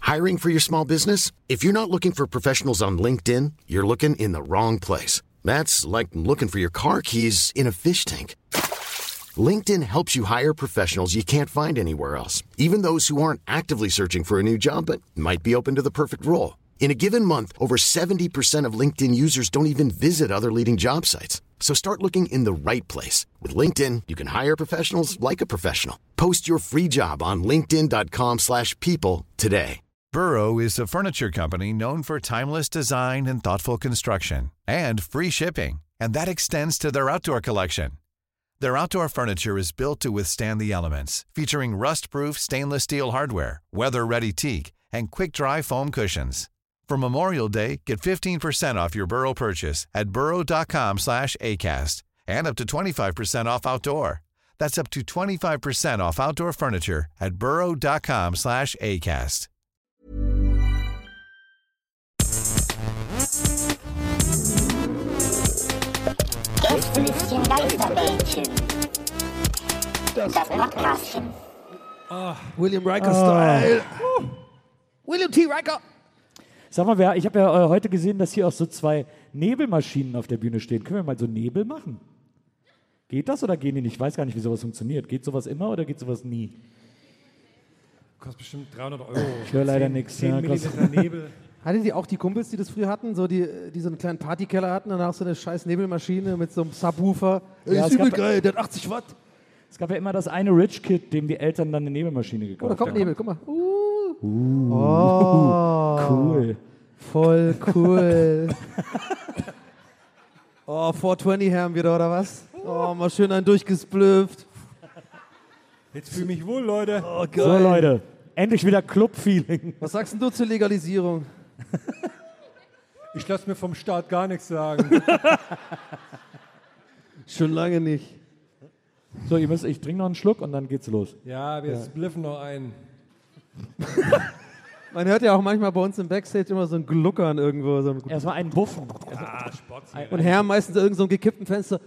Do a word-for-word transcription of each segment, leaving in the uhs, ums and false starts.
Hiring for your small business? If you're not looking for professionals on LinkedIn, you're looking in the wrong place. That's like looking for your car keys in a fish tank. LinkedIn helps you hire professionals you can't find anywhere else, even those who aren't actively searching for a new job but might be open to the perfect role. In a given month, over seventy percent of LinkedIn users don't even visit other leading job sites. So start looking in the right place. With LinkedIn, you can hire professionals like a professional. Post your free job on linkedin dot com slash people today. Burrow is a furniture company known for timeless design and thoughtful construction and free shipping, and that extends to their outdoor collection. Their outdoor furniture is built to withstand the elements, featuring rust-proof stainless steel hardware, weather-ready teak, and quick-dry foam cushions. For Memorial Day, get fifteen percent off your Burrow purchase at burrow dot com slash acast and up to twenty-five percent off outdoor. That's up to twenty-five percent off outdoor furniture at burrow dot com slash acast. Gästelistchen Geisterbällchen. Das Podcastchen. Oh, William Riker Style. Oh. William T. Riker. Sag mal, wer, ich habe ja äh, heute gesehen, dass hier auch so zwei Nebelmaschinen auf der Bühne stehen. Können wir mal so Nebel machen? Geht das oder gehen die nicht? Ich weiß gar nicht, wie sowas funktioniert. Geht sowas immer oder geht sowas nie? Kostet bestimmt dreihundert Euro. Ich höre leider nichts. zehn Ja, Millimeter Nebel. Hattet ihr auch die Kumpels, die das früher hatten, so die, die so einen kleinen Partykeller hatten, danach so eine scheiß Nebelmaschine mit so einem Subwoofer? Ja, ist es übel gab- geil, der hat achtzig Watt. Es gab ja immer das eine Rich Kid, dem die Eltern dann eine Nebelmaschine Oh, gekauft da kommt haben. Nebel, guck mal. Uh. Uh, Oh, cool. voll cool. Oh, vierhundertzwanzig haben wir da, oder was? Oh, mal schön einen durchgesplüfft. Jetzt fühle ich mich wohl, Leute. Oh, geil. So, Leute, endlich wieder Club-Feeling. Was sagst denn du zur Legalisierung? Ich lasse mir vom Staat gar nichts sagen. Schon lange nicht. So, ihr müsst, ich trinke noch einen Schluck und dann geht's los. Ja, wir spliffen noch ein. Man hört ja auch manchmal bei uns im Backstage immer so ein Gluckern irgendwo. So ein Erstmal einen Buffen. Ah, Sport. Und Herr meistens irgend so ein gekippten Fenster.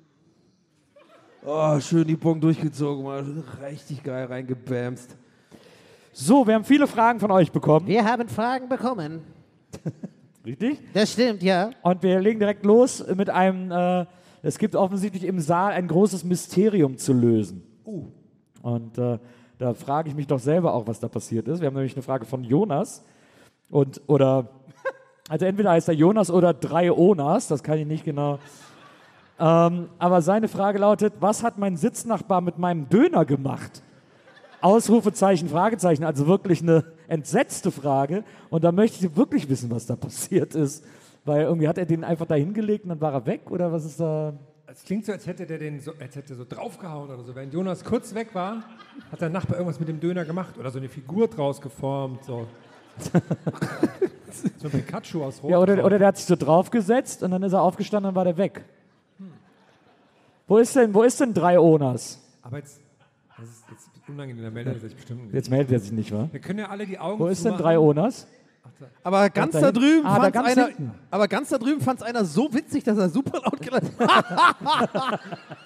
Oh, schön die Bon durchgezogen, mal richtig geil reingebämst. So, wir haben viele Fragen von euch bekommen. Wir haben Fragen bekommen. Richtig? Das stimmt, ja. Und wir legen direkt los mit einem, äh, es gibt offensichtlich im Saal ein großes Mysterium zu lösen. Uh. Und äh, da frage ich mich doch selber auch, was da passiert ist. Wir haben nämlich eine Frage von Jonas. Und, oder, also entweder heißt er Jonas oder drei Onas, das kann ich nicht genau. Ähm, aber seine Frage lautet, was hat mein Sitznachbar mit meinem Döner gemacht? Ausrufezeichen, Fragezeichen, also wirklich eine entsetzte Frage. Und da möchte ich wirklich wissen, was da passiert ist. Weil irgendwie hat er den einfach da hingelegt und dann war er weg, oder was ist da? Es klingt so, als hätte der den so, als hätte so draufgehauen oder so. Wenn Jonas kurz weg war, hat der Nachbar irgendwas mit dem Döner gemacht oder so eine Figur draus geformt. So, so ein Pikachu aus Rot. Ja, oder, oder der hat sich so draufgesetzt und dann ist er aufgestanden und dann war der weg. Hm. Wo ist denn, wo ist denn drei Onas? Aber jetzt, das ist jetzt unangenehm, da meldet er sich bestimmt nicht. Jetzt meldet er sich nicht, wa? Wir können ja alle die Augen Wo ist denn zumachen. drei Onas? Aber ganz da da hinten. drüben Ah, da fand's ganz einer, hinten. aber ganz da drüben fand es einer so witzig, dass er super laut gelacht hat.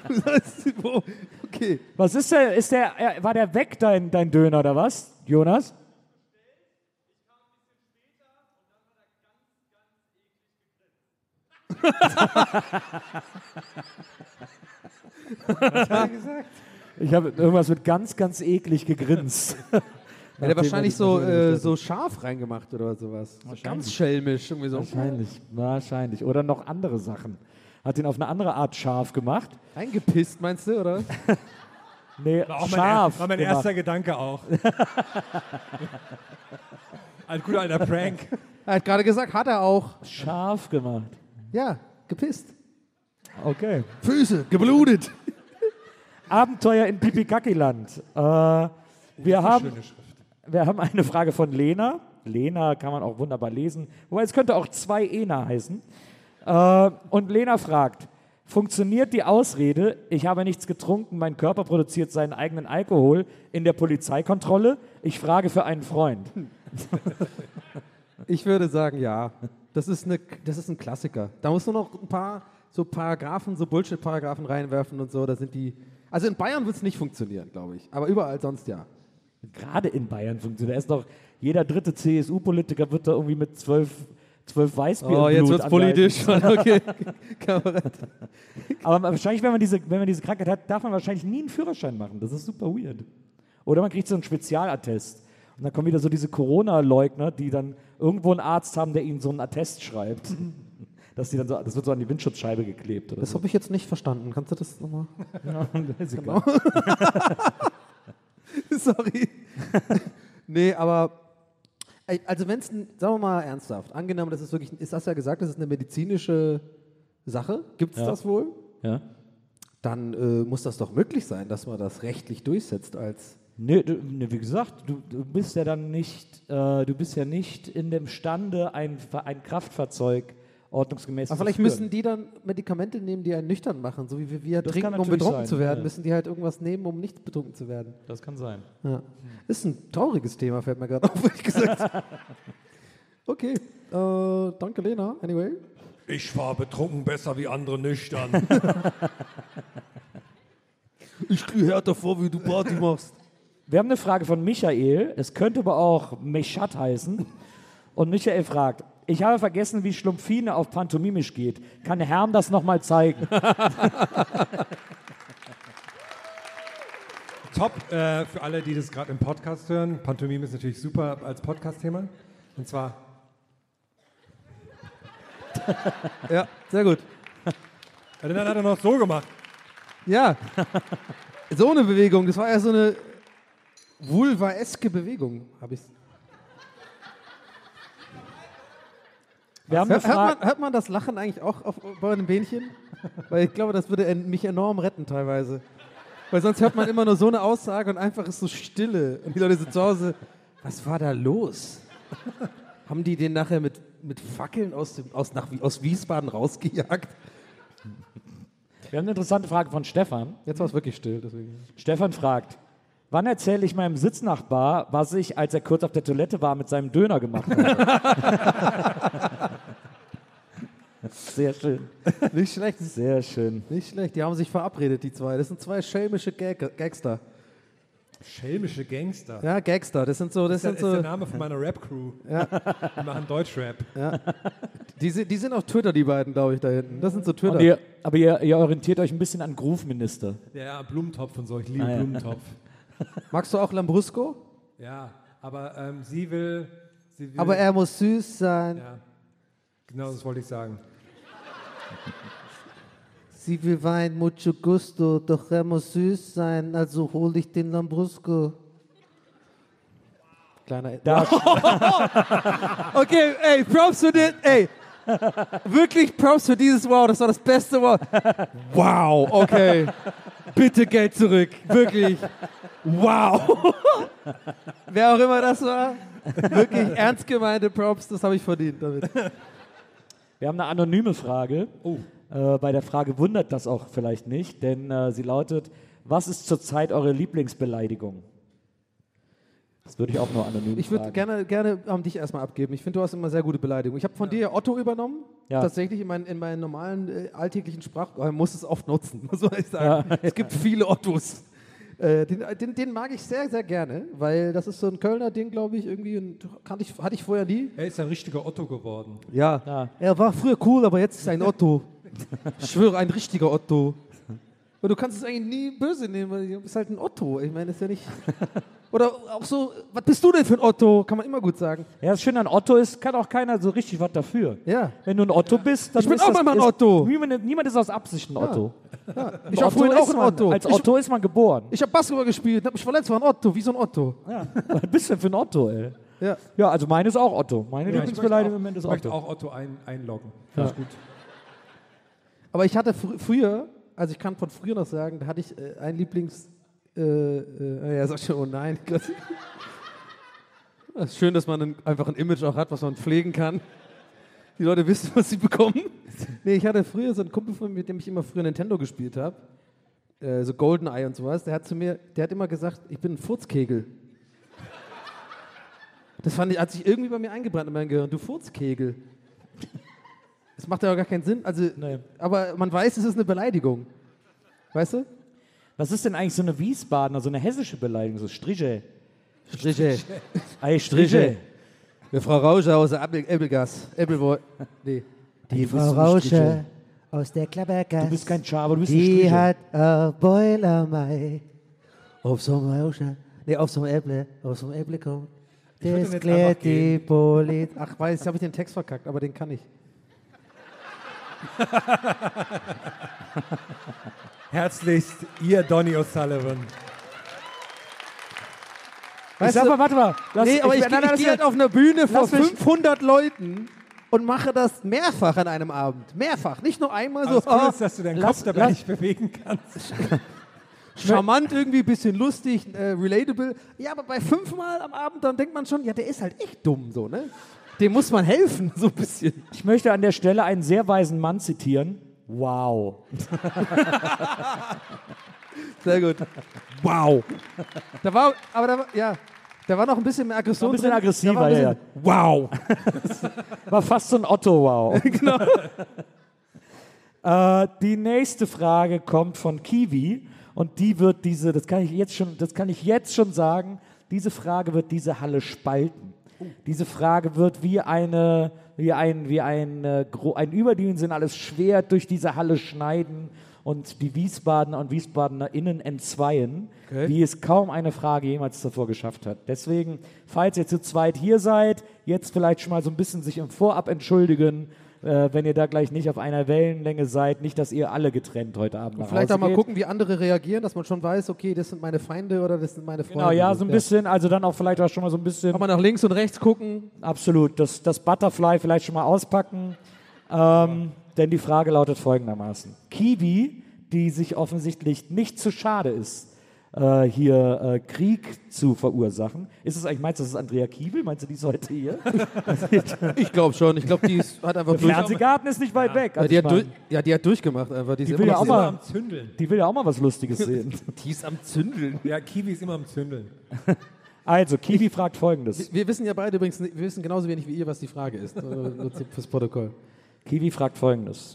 Okay. Was ist der, ist der, äh, war der weg, dein, dein Döner, oder was, Jonas? Was hat er gesagt? Ich habe irgendwas mit ganz, ganz eklig gegrinst. Hat er wahrscheinlich so, äh, so scharf reingemacht oder sowas. So Wahrscheinlich. ganz schelmisch. Irgendwie so. Wahrscheinlich, wahrscheinlich. Oder noch andere Sachen. Hat ihn auf eine andere Art scharf gemacht. Eingepisst, meinst du, oder? Nee, War, auch mein, scharf er, war mein gemacht. erster Gedanke auch. Ein guter alter Prank. Er hat gerade gesagt, hat er auch. Scharf gemacht. Ja, gepisst. Okay. Füße, geblutet. Abenteuer in Pipikakiland. Äh, wir, haben, Schöne Schrift. wir haben eine Frage von Lena. Lena kann man auch wunderbar lesen. Wobei es könnte auch zwei Ena heißen. Äh, und Lena fragt, funktioniert die Ausrede, ich habe nichts getrunken, mein Körper produziert seinen eigenen Alkohol in der Polizeikontrolle? Ich frage für einen Freund. Ich würde sagen, ja. Das ist, eine, das ist ein Klassiker. Da musst du noch ein paar so Paragraphen, so Bullshit-Paragraphen reinwerfen und so. Da sind die. Also in Bayern wird es nicht funktionieren, glaube ich. Aber überall sonst ja. Gerade in Bayern funktioniert. Da ist doch jeder dritte C S U-Politiker wird da irgendwie mit zwölf, zwölf Weißbier Oh, im jetzt Blut wird's politisch. Okay. Kamerad. Aber wahrscheinlich, wenn man, diese, wenn man diese Krankheit hat, darf man wahrscheinlich nie einen Führerschein machen. Das ist super weird. Oder man kriegt so einen Spezialattest. Und dann kommen wieder so diese Corona-Leugner, die dann irgendwo einen Arzt haben, der ihnen so einen Attest schreibt. Dass die dann so, das wird so an die Windschutzscheibe geklebt. Oder Das so. habe ich jetzt nicht verstanden. Kannst du das nochmal? Ja, ist egal. Sorry. Nee, aber ey, also wenn es, sagen wir mal ernsthaft, angenommen, das ist wirklich, ist das ja gesagt, das ist eine medizinische Sache, gibt es Ja. das wohl? Ja? Dann äh, muss das doch möglich sein, dass man das rechtlich durchsetzt als... Nee, du, nee, wie gesagt, du, du bist ja dann nicht, äh, du bist ja nicht in dem Stande, ein, ein Kraftfahrzeug ordnungsgemäß Aber zu vielleicht führen. müssen die dann Medikamente nehmen, die einen nüchtern machen, so wie wir, wir Das trinken, kann um natürlich betrunken sein, zu werden, ja. müssen die halt irgendwas nehmen, um nicht betrunken zu werden. Das kann sein. Ja. Ist ein trauriges Thema, fällt mir gerade auf, ehrlich gesagt. Okay, äh, danke Lena, anyway. Ich fahr betrunken besser wie andere nüchtern. Ich kriege härter vor, wie du Party machst. Wir haben eine Frage von Michael. Es könnte aber auch Mechat heißen. Und Michael fragt, ich habe vergessen, wie Schlumpfine auf Pantomimisch geht. Kann Herm das nochmal zeigen? Top äh, für alle, die das gerade im Podcast hören. Pantomime ist natürlich super als Podcast-Thema. Und zwar, Ja, sehr gut. ja, den hat er noch so gemacht. Ja, so eine Bewegung, das war ja so eine vulvaeske Bewegung, habe ich. Wir haben Hört, eine hört, Frage. man, hört man das Lachen eigentlich auch auf, bei einem Bähnchen? Weil ich glaube, das würde en- mich enorm retten teilweise. Weil sonst hört man immer nur so eine Aussage und einfach ist so Stille. Und die Leute sind zu Hause, was war da los? Haben die den nachher mit, mit Fackeln aus, dem, aus, nach, aus Wiesbaden rausgejagt? Wir haben eine interessante Frage von Stefan. Jetzt war es wirklich still, deswegen. Stefan fragt, wann erzähle ich meinem Sitznachbar, was ich, als er kurz auf der Toilette war, mit seinem Döner gemacht habe? Sehr schön. Nicht schlecht, Sehr schön. nicht schlecht. Die haben sich verabredet, die zwei. Das sind zwei schelmische Gag Gangster. Schelmische Gangster. Ja, Gangster. Das sind so, das Das ist, sind der, ist der so. Name von meiner Rap-Crew. Ja. Die machen Deutschrap. Die, sind- die sind auf Twitter, die beiden, glaube ich, da hinten. Das sind so Twitter. Und ihr, aber ihr, ihr orientiert euch ein bisschen an Groove-Minister. Ja, ja, Blumentopf und so. Ich liebe Ah, ja. Blumentopf. Magst du auch Lambrusco? Ja, aber ähm, sie will... Sie will Aber er muss süß sein. Ja, genau das wollte ich sagen. Sie will Wein, mucho gusto, doch er muss süß sein, also hol ich den Lambrusco. Kleiner... Da, Okay, ey, Props für den, ey. Wirklich Props für dieses Wow, das war das beste Wow. Wow, okay. Bitte Geld zurück, wirklich. Wow. Wer auch immer das war, wirklich ernst gemeinte Props, das habe ich verdient damit. wir haben eine anonyme Frage. Oh. Äh, bei der Frage wundert das auch vielleicht nicht, denn äh, sie lautet, was ist zurzeit eure Lieblingsbeleidigung? Das würde ich auch nur anonym Ich würde fragen. gerne, gerne um dich erstmal abgeben. Ich finde, du hast immer sehr gute Beleidigungen. Ich habe von dir Otto übernommen. Ja. Tatsächlich in, mein, in meinen normalen äh, alltäglichen Sprach. Man muss es oft nutzen, muss man echt sagen. Es gibt viele Ottos. Äh, den, den, den mag ich sehr, sehr gerne, weil das ist so ein Kölner Ding, glaube ich, irgendwie. Und kannte ich, hatte ich vorher nie. Er ist ein richtiger Otto geworden. Ja. Ja. Er war früher cool, aber jetzt ist er ein Otto. Ich schwöre, ein richtiger Otto. Und du kannst es eigentlich nie böse nehmen, weil du bist halt ein Otto. Ich meine, das ist ja nicht... Oder auch so, was bist du denn für ein Otto? Kann man immer gut sagen. Ja, das Schöne an Otto ist, kann auch keiner so richtig was dafür. Ja. Wenn du ein Otto bist, dann Ich bin ist auch das, manchmal ein ist, Otto. Niemand, niemand ist aus Absicht ein Otto. Ich war Otto vorhin auch ist ein man, Otto. Als Ich- Otto ist man geboren. Ich habe Basketball gespielt, habe mich verletzt, war ein Otto, wie so ein Otto. Ja. Was bist du denn für ein Otto, ey? Ja. Ja, also meine ist auch Otto. Meine Ja, ich Lieblingsbeleidigung im möchte Moment ist auch, ich möchte Otto. auch Otto ein, einloggen. Ja. Ist gut. Aber ich hatte fr früher, also ich kann von früher noch sagen, da hatte ich äh, ein Lieblings... Äh, äh, ja, sag schon, oh nein. Gott. Es ist schön, dass man ein, einfach ein Image auch hat, was man pflegen kann. Die Leute wissen, was sie bekommen. Nee, ich hatte früher so einen Kumpel von mir, mit dem ich immer früher Nintendo gespielt habe. Äh, so GoldenEye und sowas. Der hat zu mir, der hat immer gesagt, ich bin ein Furzkegel. Das fand ich, hat sich irgendwie bei mir eingebrannt in mein Gehirn. Du Furzkegel. Das macht ja auch gar keinen Sinn. Also, Nee. aber man weiß, es ist eine Beleidigung. Weißt du? Was ist denn eigentlich so eine Wiesbadener, so eine hessische Beleidigung, so Striche? Striche. Eistriche. Ja, Frau Rauscher aus der Apple, Applegas. Apple, nee. Die Frau Rauscher aus der Klappergasse. Du bist kein Schaber, du bist ein Die Striche. hat ein Boilermei. Auf so einem Rauscher. Nee, auf so einem Äpple. Auf so einem Äpple kommt. würd Das jetzt klärt einfach die gehen. Polizei. Ach, weiß, jetzt habe ich den Text verkackt, aber den kann ich. Herzlichst, Ihr Donny O'Sullivan. Ich Weißt sag du- mal, warte mal. Lass, Nee, aber ich, nein, nein, ich lass gehe mich- halt auf einer Bühne vor lass mich- fünfhundert Leuten und mache das mehrfach an einem Abend. Mehrfach. Nicht nur einmal Aber so, das Coole ah, ist, dass du deinen lass- Kopf dabei lass- nicht bewegen kannst. charmant irgendwie, bisschen lustig, äh, relatable. Ja, aber bei fünfmal am Abend, dann denkt man schon, ja, der ist halt echt dumm, so, ne? Dem muss man helfen, so ein bisschen. Ich möchte an der Stelle einen sehr weisen Mann zitieren. Wow. Sehr gut. Wow. Da war, aber da war, ja, da war noch ein bisschen mehr Aggression Ein bisschen drin. aggressiver, Da war ein ja. bisschen- Wow. War fast so ein Otto-Wow. Genau. Äh, die nächste Frage kommt von Kiwi und die wird diese, das kann ich jetzt schon, das kann ich jetzt schon sagen, diese Frage wird diese Halle spalten. Diese Frage wird wie eine, wie ein, wie ein, äh, gro- ein überdimensionales Schwert durch diese Halle schneiden und die Wiesbadener und WiesbadenerInnen entzweien, Okay. wie es kaum eine Frage jemals davor geschafft hat. Deswegen, falls ihr zu zweit hier seid, jetzt vielleicht schon mal so ein bisschen sich im Vorab entschuldigen, äh, wenn ihr da gleich nicht auf einer Wellenlänge seid, nicht, dass ihr alle getrennt heute Abend nach Vielleicht Hause auch mal geht. gucken, wie andere reagieren, dass man schon weiß, okay, das sind meine Feinde oder das sind meine Freunde. Genau, ja, so ein bisschen, also dann auch vielleicht auch schon mal so ein bisschen, Kann man nach links und rechts gucken. absolut, das, das Butterfly vielleicht schon mal auspacken, ähm, denn die Frage lautet folgendermaßen. Kiwi, die sich offensichtlich nicht zu schade ist, äh, hier äh, Krieg zu verursachen. Ist es eigentlich, meinst du, das ist Andrea Kiewel? Meinst du, die ist heute hier? Ich glaube schon. Ich glaube, die ist, hat einfach Der Fernsehgarten ist nicht weit weg. Ja, Also die ich hat, mein, durch, ja, die hat durchgemacht einfach. Die, ist Die immer will ja noch auch sehr- mal- Am Zündeln. die will ja auch mal was Lustiges sehen. Die ist am Zündeln. Ja, Kiwi ist immer am Zündeln. Also, Kiwi fragt folgendes. Wir wissen ja beide übrigens, nicht- wir wissen genauso wenig wie ihr, was die Frage ist. Äh, Nur zu- fürs Protokoll. Kiwi fragt folgendes.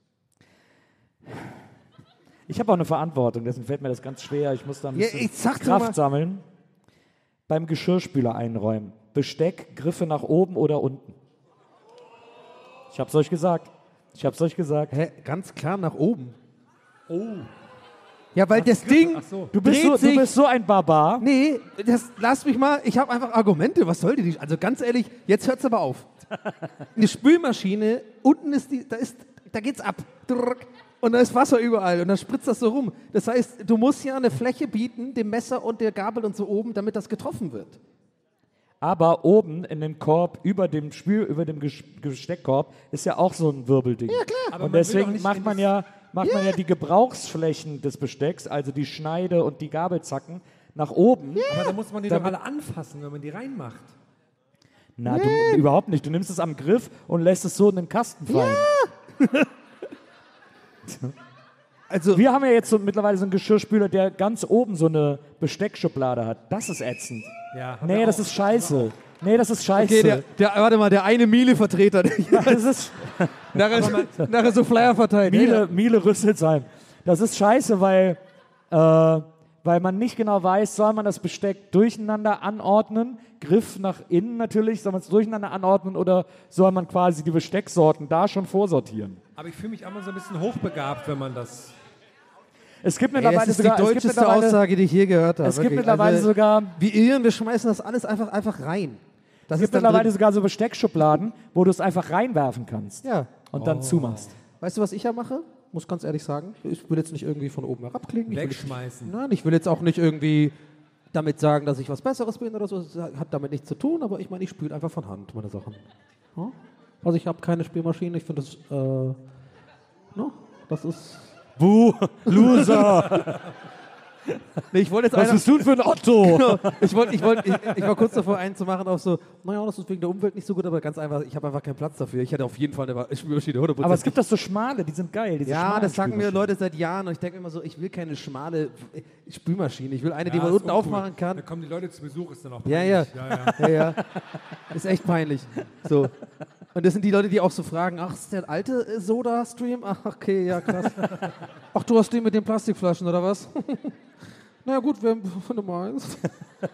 Ich habe auch eine Verantwortung, deswegen fällt mir das ganz schwer. Ich muss da ein Ja, bisschen ich sag dir Kraft mal- sammeln. Beim Geschirrspüler einräumen. Besteck, Griffe nach oben oder unten. Ich hab's euch gesagt. Ich hab's euch gesagt. Hä, ganz klar nach oben. Oh. Ja, weil das Ding Ach so. Du bist, dreht so, sich. du bist so ein Barbar. Nee, das, lass mich mal, ich habe einfach Argumente, was soll die? Also ganz ehrlich, jetzt hört's aber auf. Eine Spülmaschine, unten ist die, da ist, da geht's ab. Drrrk. Und da ist Wasser überall und dann spritzt das so rum. Das heißt, du musst ja eine Fläche bieten, dem Messer und der Gabel und so oben, damit das getroffen wird. Aber oben in dem Korb, über dem Spül, über dem Ges- Besteckkorb, ist ja auch so ein Wirbelding. Ja, klar. Aber Und man will doch deswegen nicht macht in man das- ja, macht man ja die Gebrauchsflächen des Bestecks, also die Schneide und die Gabelzacken, nach oben. Aber da muss man die doch alle anfassen, wenn man die reinmacht. Na, du, überhaupt nicht. Du nimmst es am Griff und lässt es so in den Kasten fallen. Also, Wir haben ja jetzt so, mittlerweile so einen Geschirrspüler, der ganz oben so eine Besteckschublade hat. Das ist ätzend. Ja, haben Nee, wir das auch. ist scheiße. Nee, das ist scheiße. okay, der, der, warte mal, der eine Miele-Vertreter, der das ist nachher, nachher so Flyer verteilt. Miele, Miele Rüsselsheim. Das ist scheiße, weil, äh, weil man nicht genau weiß, soll man das Besteck durcheinander anordnen, Griff nach innen natürlich, soll man es durcheinander anordnen oder soll man quasi die Bestecksorten da schon vorsortieren? Aber ich fühle mich immer so ein bisschen hochbegabt, wenn man das... Es gibt Ey, mittlerweile das ist sogar, die es gibt deutscheste mittlerweile, Aussage, die ich je gehört habe. es gibt wirklich. mittlerweile also, sogar Wie Irren, wir schmeißen das alles einfach, einfach rein. Das Es ist gibt dann mittlerweile drin. sogar so Besteckschubladen, wo du es einfach reinwerfen kannst Ja. und dann zumachst. Weißt du, was ich ja mache? Muss ganz ehrlich sagen. Ich will jetzt nicht irgendwie von oben herabklingen. Ich will, Wegschmeißen. nein, ich will jetzt auch nicht irgendwie damit sagen, dass ich was Besseres bin oder so. Das hat damit nichts zu tun, aber ich meine, ich spüle einfach von Hand meine Sachen. Ja? Also ich habe keine Spülmaschine. Ich finde das, äh, no, das ist... Buh, Loser! Nee, ich wollte jetzt Was einer, bist du denn für ein Otto? Genau. Ich, wollt, ich, wollt, ich, ich war kurz davor, einen zu machen auf so, naja, das ist wegen der Umwelt nicht so gut, aber ganz einfach, ich habe einfach keinen Platz dafür. Ich hätte auf jeden Fall eine Spülmaschine, hundert Prozent. Aber es gibt doch so schmale, die sind geil. Diese Ja, schmalen das sagen mir Spülmaschinen. Leute seit Jahren und ich denke immer so, ich will keine schmale Spülmaschine. Ich will eine, die Ja, man ist unten uncool. aufmachen kann. Da kommen die Leute zu Besuch, ist dann auch Ja, ja. peinlich. ja, ja. Ja, ja. Ist echt peinlich. So. Und das sind die Leute, die auch so fragen, ach, ist der alte äh, Soda-Stream? Ach, okay, ja, krass. Ach, du hast den mit den Plastikflaschen, oder was? Na ja, gut, wenn, wenn du meinst.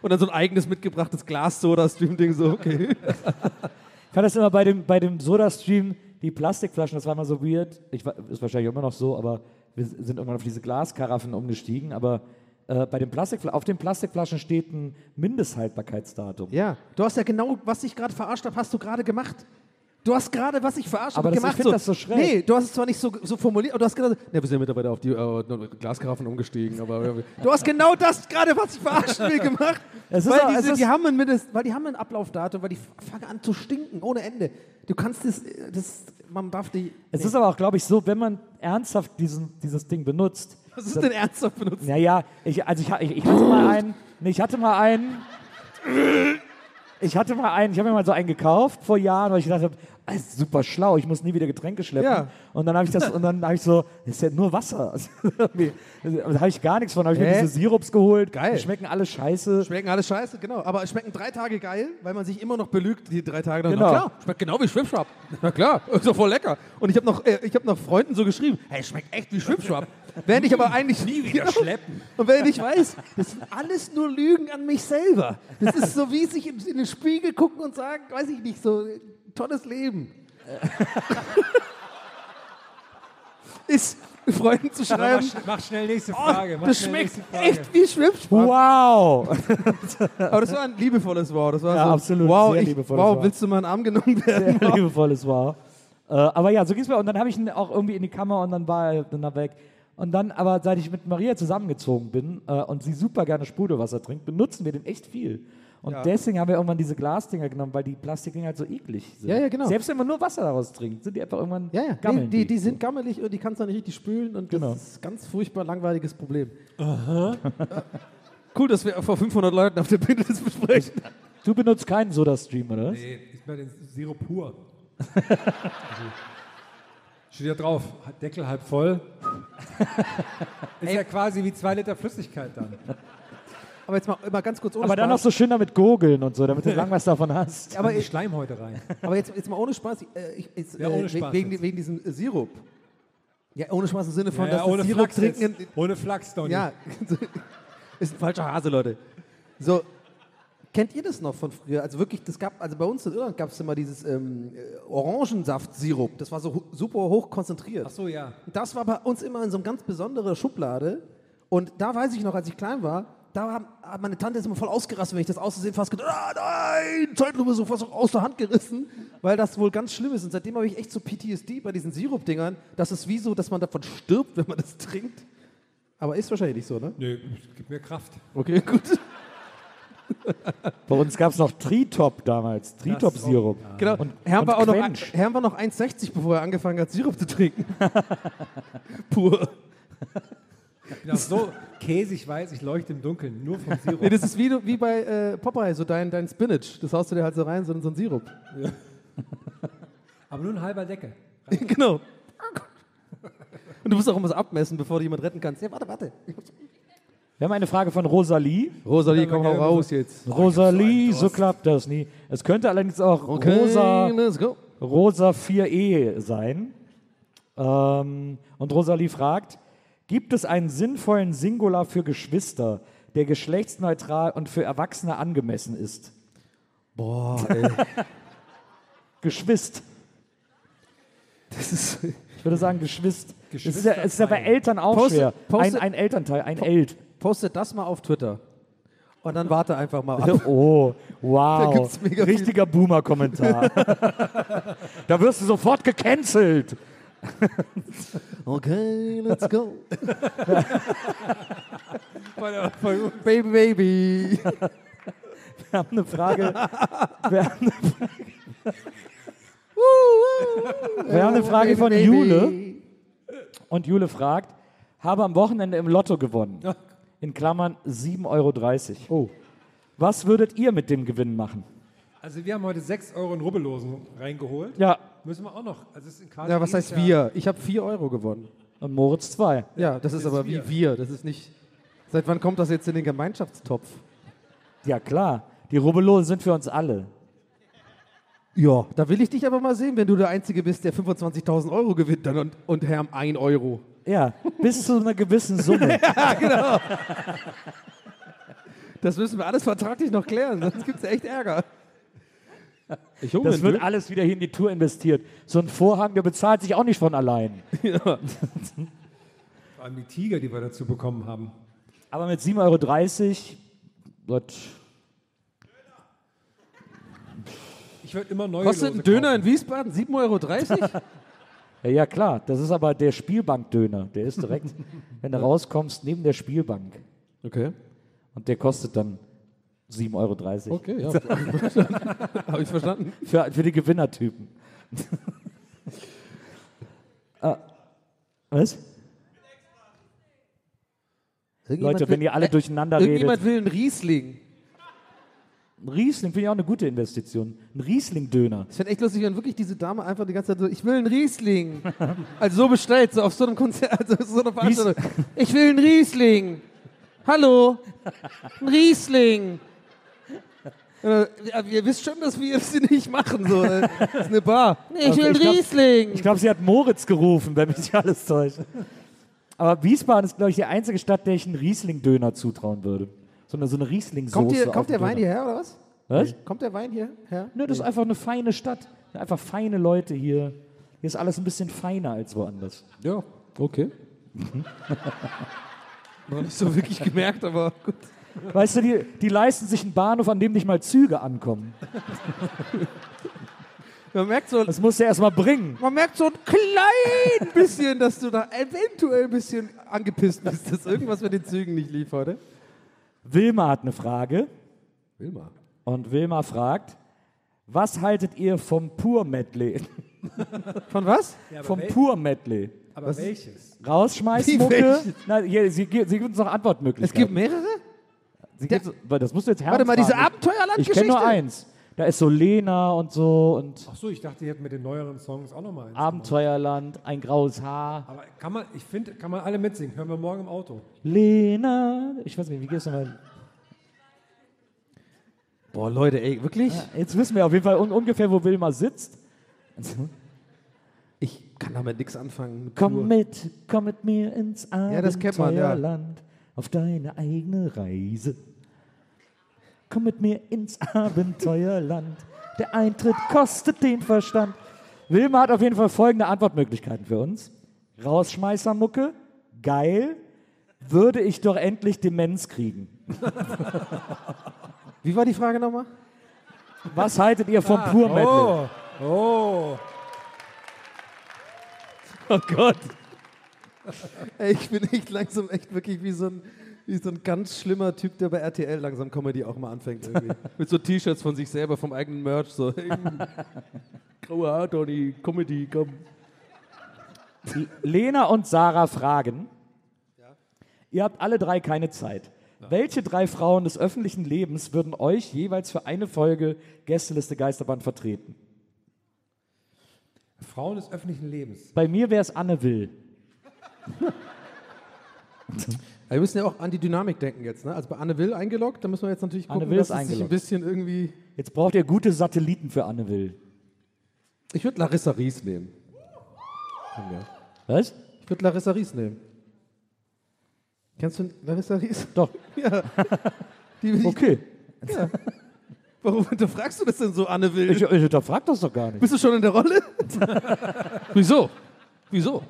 Und dann so ein eigenes mitgebrachtes Glas-Soda-Stream-Ding, so, okay. Ich fand das immer bei dem, bei dem Soda-Stream, die Plastikflaschen, das war immer so weird. Ich, wa- ist wahrscheinlich immer noch so, aber wir sind irgendwann auf diese Glaskaraffen umgestiegen. Aber äh, bei den Plastikfla- auf den Plastikflaschen steht ein Mindesthaltbarkeitsdatum. Ja, du hast ja genau, was ich gerade verarscht habe, hast du gerade gemacht. Du hast gerade, was ich verarscht Aber habe, das- ich gemacht. find das so schräg. Nee, du hast es zwar nicht so, so formuliert, aber du hast gesagt, ne, wir sind mittlerweile auf die äh, Glaskaraffen umgestiegen, aber du hast genau das gerade, was ich verarschen will, gemacht. Es ist weil auch- die, es sind, ist- die, haben ein Mindest, weil die haben ein Ablaufdatum, weil die fangen an zu stinken, ohne Ende. Du kannst das, das man darf die... Es nee. ist aber auch, glaube ich, so, wenn man ernsthaft diesen, dieses Ding benutzt. Was ist denn ernsthaft benutzt? Naja, ich, also ich, ha- ich, ich hatte mal einen, nee, ich hatte mal einen, ich hatte mal einen, ich habe mir mal so einen gekauft vor Jahren, weil ich gedacht habe, das ist super schlau, ich muss nie wieder Getränke schleppen. Ja. Und dann habe ich das, und dann habe ich so, das ist ja nur Wasser. Also, irgendwie, da habe ich gar nichts von, habe ich mir Hä? diese Sirups geholt. Geil. Die schmecken alle scheiße. Schmecken alles scheiße, genau. Aber es schmecken drei Tage geil, weil man sich immer noch belügt, die drei Tage. Dann, Genau. Na klar, schmeckt genau wie Schwipschwap. Na klar, ist doch voll lecker. Und ich habe noch, äh, ich hab noch Freunden so geschrieben, hey, schmeckt echt wie Schwipschwap. Während ich aber eigentlich nie wieder schleppen. Und während ich weiß, das sind alles nur Lügen an mich selber. Das ist so wie sich in, in den Spiegel gucken und sagen, weiß ich nicht, so tolles Leben. Ist Freunden zu Mach, schreiben, sch- mach schnell nächste oh, Frage. Mach das schnell schmeckt nächste Frage. echt wie Schwipschwap. Wow! Aber das war ein liebevolles Wow. Das war Ja, so, absolut, Wow, sehr ich, liebevolles wow Wow. willst du mal in den Arm genommen werden? Sehr liebevolles war. Äh, aber ja, so ging es mir. Und dann habe ich ihn auch irgendwie in die Kammer und dann war er dann weg. Und dann, aber seit ich mit Maria zusammengezogen bin äh, und sie super gerne Sprudelwasser trinkt, benutzen wir den echt viel. Und Ja. deswegen haben wir irgendwann diese Glasdinger genommen, weil die Plastikdinger halt so eklig sind. Ja, ja, genau. Selbst wenn man nur Wasser daraus trinkt, sind die einfach irgendwann Ja, ja. Nee, gammeln. die, die sind gammelig und die kannst du nicht richtig spülen und Genau. das ist ein ganz furchtbar langweiliges Problem. Aha. Cool, dass wir vor fünfhundert Leuten auf der Bühne das besprechen. Du benutzt keinen Soda-Stream, oder? Nee, ich meine den Sirup pur. Also, steht ja drauf, Deckel halb voll. Ist ja quasi wie zwei Liter Flüssigkeit dann. Aber jetzt mal, mal ganz kurz ohne Aber dann noch Spaß. so schön damit gurgeln und so, damit du lang was davon hast. aber, Die ich, Schleimhäute rein. aber jetzt, jetzt mal ohne Spaß. Äh, ich, jetzt, Ja, ohne äh, Spaß wegen, jetzt. wegen diesem äh, Sirup. Ja, ohne Spaß im Sinne von, Ja, ja, dass das ohne Sirup Flachs trinken. jetzt. Ohne Flachs, Donny. Ja, ist ein falscher Hase, Leute. So, kennt ihr das noch von früher? Also wirklich, das gab, also bei uns in Irland gab es immer dieses ähm, äh, Orangensaft-Sirup. Das war so hu- super hoch konzentriert. Ach so, ja. Und das war bei uns immer in so einer ganz besonderen Schublade. Und da weiß ich noch, als ich klein war, da haben, hat meine Tante ist immer voll ausgerastet, wenn ich das auszusehen fast gedacht, ah nein, Zeitlupe so fast aus der Hand gerissen, weil das wohl ganz schlimm ist. Und seitdem habe ich echt so P T S D bei diesen Sirup-Dingern. Das ist wie so, dass man davon stirbt, wenn man das trinkt. Aber ist wahrscheinlich nicht so, ne? Nö, gibt mir Kraft. Okay, gut. Bei uns gab es noch Tritop damals, Tritop-Sirup. Genau. Und, Herrn, und war auch noch, Quench. Herrn war noch eins sechzig, bevor er angefangen hat, Sirup zu trinken. Pur. Ich bin auch so käsig weiß, ich leuchte im Dunkeln, nur vom Sirup. Nee, das ist wie, du- wie bei äh, Popeye, so dein, dein Spinach. Das haust du dir halt so rein, so in so einen Sirup. Aber nur ein halber Deckel. Genau. Und du musst auch immer so abmessen, bevor du jemanden retten kannst. Ja, warte, warte. Wir haben eine Frage von Rosalie. Rosalie, komm mal mal raus jetzt. Rosalie, so klappt das nie. Es könnte allerdings auch Rosa, let's go. Rosa vier E sein. Ähm, und Rosalie fragt, gibt es einen sinnvollen Singular für Geschwister, der geschlechtsneutral und für Erwachsene angemessen ist? Boah, ey. Geschwist. Das ist... Ich würde sagen Geschwist. Es ist, ja, es ist ja bei Eltern auch Poste- schwer. Ein, poste- ein Elternteil, ein Elt. Postet das mal auf Twitter. Und dann warte einfach mal ab. Oh, Da wow. gibt's mega viel- Richtiger Boomer-Kommentar. Da wirst du sofort gecancelt. Okay, let's go. Baby, baby. Wir haben eine Frage. Wir haben eine Frage, wir haben eine Frage von Baby, Jule. baby. Und Jule fragt, habe am Wochenende im Lotto gewonnen. In Klammern sieben Euro dreißig. Oh. Was würdet ihr mit dem Gewinn machen? Also wir haben heute sechs Euro in Rubbellosen reingeholt. Ja, Müssen wir auch noch. Also es ist quasi Ja, was jedes heißt Jahr- wir? Ich habe vier Euro gewonnen. und Moritz zwei. Ja, das ist ist aber wir. wie wir. Das ist nicht... Seit wann kommt das jetzt in den Gemeinschaftstopf? Ja, klar. Die Rubbellosen sind für uns alle. Ja, da will ich dich aber mal sehen, wenn du der Einzige bist, der fünfundzwanzigtausend Euro gewinnt dann und, und Herrn ein Euro. Ja, bis zu einer gewissen Summe. Das müssen wir alles vertraglich noch klären, sonst gibt es echt Ärger. Ich hole Das einen wird Döner. alles wieder hier in die Tour investiert. So ein Vorhang, der bezahlt sich auch nicht von allein. Ja. Vor allem die Tiger, die wir dazu bekommen haben. Aber mit sieben Euro dreißig wird Ich würde immer neue Kostet Lose ein Döner kaufen. in Wiesbaden sieben Euro dreißig? Ja, ja, klar, das ist aber der Spielbankdöner. Der ist direkt, wenn du rauskommst, neben der Spielbank. Okay. Und der kostet dann sieben Euro dreißig. Okay, ja. Habe ich verstanden. Für, für die Gewinnertypen. ah, was? Leute, wenn ihr alle durcheinander Irgendjemand redet. will einen Riesling. Ein Riesling finde ich auch eine gute Investition. Ein Riesling-Döner. Ich fände echt lustig, wenn wirklich diese Dame einfach die ganze Zeit so, ich will einen Riesling. Also so bestellt, so auf so einem Konzert, also so einer Veranstaltung. Ich will einen Riesling. Hallo, ein Riesling. Äh, ja, ihr wisst schon, dass wir es nicht machen. So. Das ist eine Bar. Nee, ich Also will einen ich glaub- Riesling. Ich glaube, sie hat Moritz gerufen, wenn mich nicht alles täuscht. Aber Wiesbaden ist, glaube ich, die einzige Stadt, der ich einen Riesling-Döner zutrauen würde. So eine, so eine Riesling-Soße. Kommt, hier, auf kommt dem der Wein Döner. hierher oder was? Was? Kommt der Wein hierher? Ne, das ist einfach eine feine Stadt. Einfach feine Leute hier. Hier ist alles ein bisschen feiner als woanders. Ja, okay. Noch nicht so wirklich gemerkt, aber gut. Weißt du, die, die leisten sich einen Bahnhof, an dem nicht mal Züge ankommen. Man merkt so, Das musst du erst mal bringen. man merkt so ein klein bisschen, dass du da eventuell ein bisschen angepisst bist, dass irgendwas mit den Zügen nicht lief heute. Wilma hat eine Frage. Wilma. Und Wilma fragt, was haltet ihr vom Pur-Medley? Von was? Ja, aber Vom wel- Pur-Medley. Aber welches? Wie Rausschmeißmucke? welches? Nein, hier, sie, gi- sie gibt uns noch Es Antwortmöglichkeiten. gibt mehrere? Sie gibt, weil das musst du jetzt Warte mal, diese fragen. Abenteuerland-Geschichte? Ich kenne nur eins. Da ist so Lena und so und Ach so, ich dachte, die hätten mit den neueren Songs auch nochmal eins. Abenteuerland, ein graues Haar. Aber kann man, ich finde, kann man alle mitsingen. Hören wir morgen im Auto. Lena, ich weiß nicht, wie geht's nochmal? Boah, Leute, ey, wirklich? Ja, jetzt wissen wir auf jeden Fall un ungefähr, wo Wilma sitzt. Ich kann damit nichts anfangen. Mit Komm Tour. mit, komm mit mir ins Ja, das kennt man, ja. Abenteuerland, auf deine eigene Reise. Komm mit mir ins Abenteuerland, der Eintritt kostet den Verstand. Wilma hat auf jeden Fall folgende Antwortmöglichkeiten für uns. Rausschmeißermucke, geil, würde ich doch endlich Demenz kriegen. Wie war die Frage nochmal? Was haltet ihr vom Pur-Medley? Oh, oh. Oh Gott. Ey, ich bin echt langsam echt wirklich wie so ein, wie so ein ganz schlimmer Typ, der bei R T L langsam Comedy auch mal anfängt irgendwie. Mit so T-Shirts von sich selber, vom eigenen Merch, so. Graue Haare, Tony, Comedy, komm. Lena und Sarah fragen, ihr habt alle drei keine Zeit. Welche drei Frauen des öffentlichen Lebens würden euch jeweils für eine Folge Gästeliste Geisterbahn vertreten? Frauen des öffentlichen Lebens. Bei mir wäre es Anne Will. Wir müssen ja auch an die Dynamik denken jetzt, ne? Also bei Anne Will eingeloggt, da müssen wir jetzt natürlich Anne gucken, Will dass ist es sich ein eingeloggt. bisschen irgendwie... Jetzt braucht ihr gute Satelliten für Anne Will. Ich würde Larissa Ries nehmen. Was? Ich würde Larissa Ries nehmen. Kennst du Larissa Ries? Doch. Ja. Die, die, Okay. Ja. Warum hinterfragst du das denn so, Anne Will? Ich, ich hinterfrag das doch gar nicht. Bist du schon in der Rolle? Wieso? Wieso?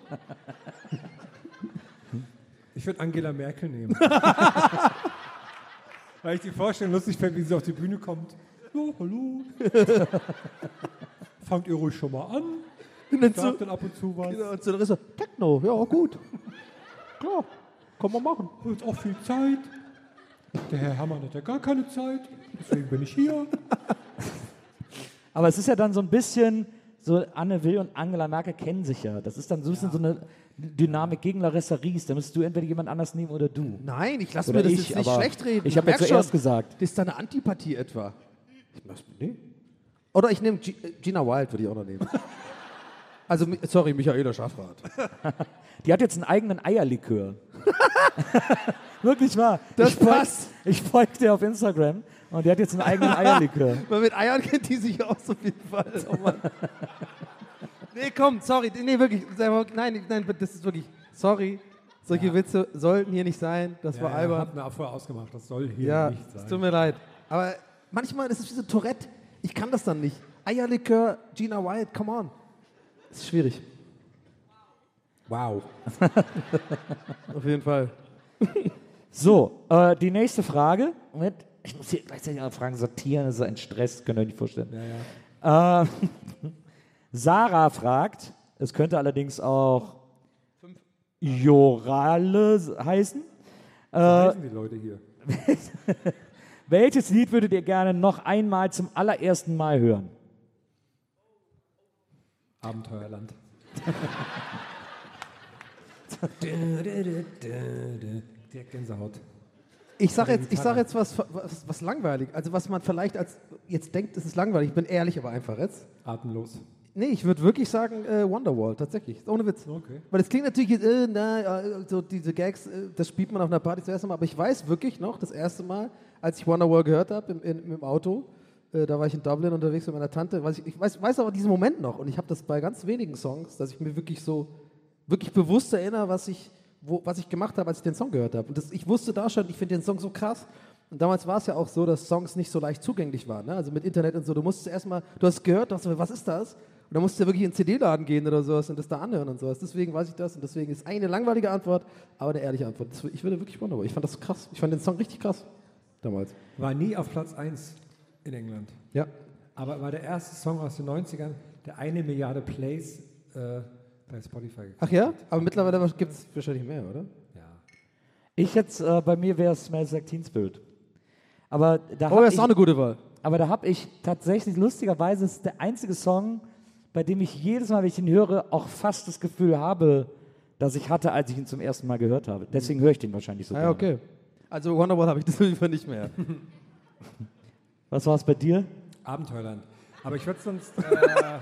Ich würde Angela Merkel nehmen. Weil ich die Vorstellung lustig fände, wie sie auf die Bühne kommt. Oh, hallo. Fangt ihr ruhig schon mal an. Und dann Ich so, sag dann ab und zu was. genau, und so Larissa, Techno, ja gut. Klar, kann man machen. Jetzt auch viel Zeit. Der Herr Herrmann hat ja gar keine Zeit. Deswegen bin ich hier. Aber es ist ja dann so ein bisschen, so Anne Will und Angela Merkel kennen sich ja. Das ist dann so ein bisschen so eine Dynamik gegen Larissa Ries. Da müsstest du entweder jemand anders nehmen oder du. Nein, ich lasse Oder mir das ich, jetzt nicht aber schlecht reden. ich habe ja merk zuerst schon, gesagt. Das ist da eine Antipathie etwa. Ich mach's, nee. Oder ich nehme G- äh, Gina Wild, würde ich auch noch nehmen. Also, mi- sorry, Michaela Schaffrath. Die hat jetzt einen eigenen Eierlikör. Wirklich wahr. Das ich folg- passt. Ich folge dir auf Instagram und die hat jetzt einen eigenen Eierlikör. Weil mit Eiern kennt die sich aus auf jeden Fall. Oh Mann. Nee, komm, sorry. Nee, wirklich. selber- Nein, nein, das ist wirklich. Sorry. Solche Ja. Witze sollten hier nicht sein. Das war ja, albern. Hatten wir auch vorher ausgemacht, das soll hier Ja, nicht sein. es tut mir leid. Aber manchmal ist es wie so Tourette. Ich kann das dann nicht. Eierlikör, Gina Wild, come on. Das ist schwierig. Wow. Auf jeden Fall. So, äh, die nächste Frage. Moment, ich muss hier gleichzeitig alle Fragen sortieren, das ist ein Stress, könnt ihr euch nicht vorstellen. Ja, ja. Äh, Sarah fragt, es könnte allerdings auch Jorale heißen. So heißen die Leute hier. Welches Lied würdet ihr gerne noch einmal zum allerersten Mal hören? Abenteuerland. Der Gänsehaut. Ich sage jetzt, ich sag jetzt was, was, was langweilig. Also was man vielleicht als jetzt denkt, es ist langweilig. Ich bin ehrlich, aber einfach jetzt. Atemlos. Nee, ich würde wirklich sagen äh, Wonderwall, tatsächlich. Ohne Witz. Okay. Weil es klingt natürlich jetzt, äh, na, äh, so diese Gags, äh, das spielt man auf einer Party zuerst Mal, aber ich weiß wirklich noch, das erste Mal, als ich Wonderwall gehört habe im, im, im Auto, äh, da war ich in Dublin unterwegs mit meiner Tante, weiß ich, ich weiß, weiß aber diesen Moment noch und ich habe das bei ganz wenigen Songs, dass ich mir wirklich so, wirklich bewusst erinnere, was ich, wo, was ich gemacht habe, als ich den Song gehört habe. Und das, ich wusste da schon, ich finde den Song so krass. Und damals war es ja auch so, dass Songs nicht so leicht zugänglich waren, ne? Also mit Internet und so, du musstest erstmal, du hast gehört, du hast gesagt, was ist das? Und dann musst du ja wirklich in den C D-Laden gehen oder sowas und das da anhören und sowas. Deswegen weiß ich das und deswegen ist eine langweilige Antwort, aber eine ehrliche Antwort. Das, ich würde wirklich wunderbar. Ich fand das krass. Ich fand den Song richtig krass damals. War nie auf Platz eins in England. Ja. Aber war der erste Song aus den neunzigern, der eine Milliarde Plays äh, bei Spotify gekriegt Ach ja? hat. Aber mittlerweile gibt es wahrscheinlich mehr, oder? Ja. Ich jetzt, äh, bei mir wäre es Smells Like Teen Spirit. Aber da Oh, habe das ist ich, auch eine gute Wahl. aber da hab ich tatsächlich, lustigerweise, ist der einzige Song, bei dem ich jedes Mal, wenn ich ihn höre, auch fast das Gefühl habe, dass ich hatte, als ich ihn zum ersten Mal gehört habe. Deswegen höre ich den wahrscheinlich so Ah, gerne. ja, okay. Also Wonderwall habe ich das auf jeden Fall nicht mehr. Was war es bei dir? Abenteuerland. Aber ich würde sonst. Äh,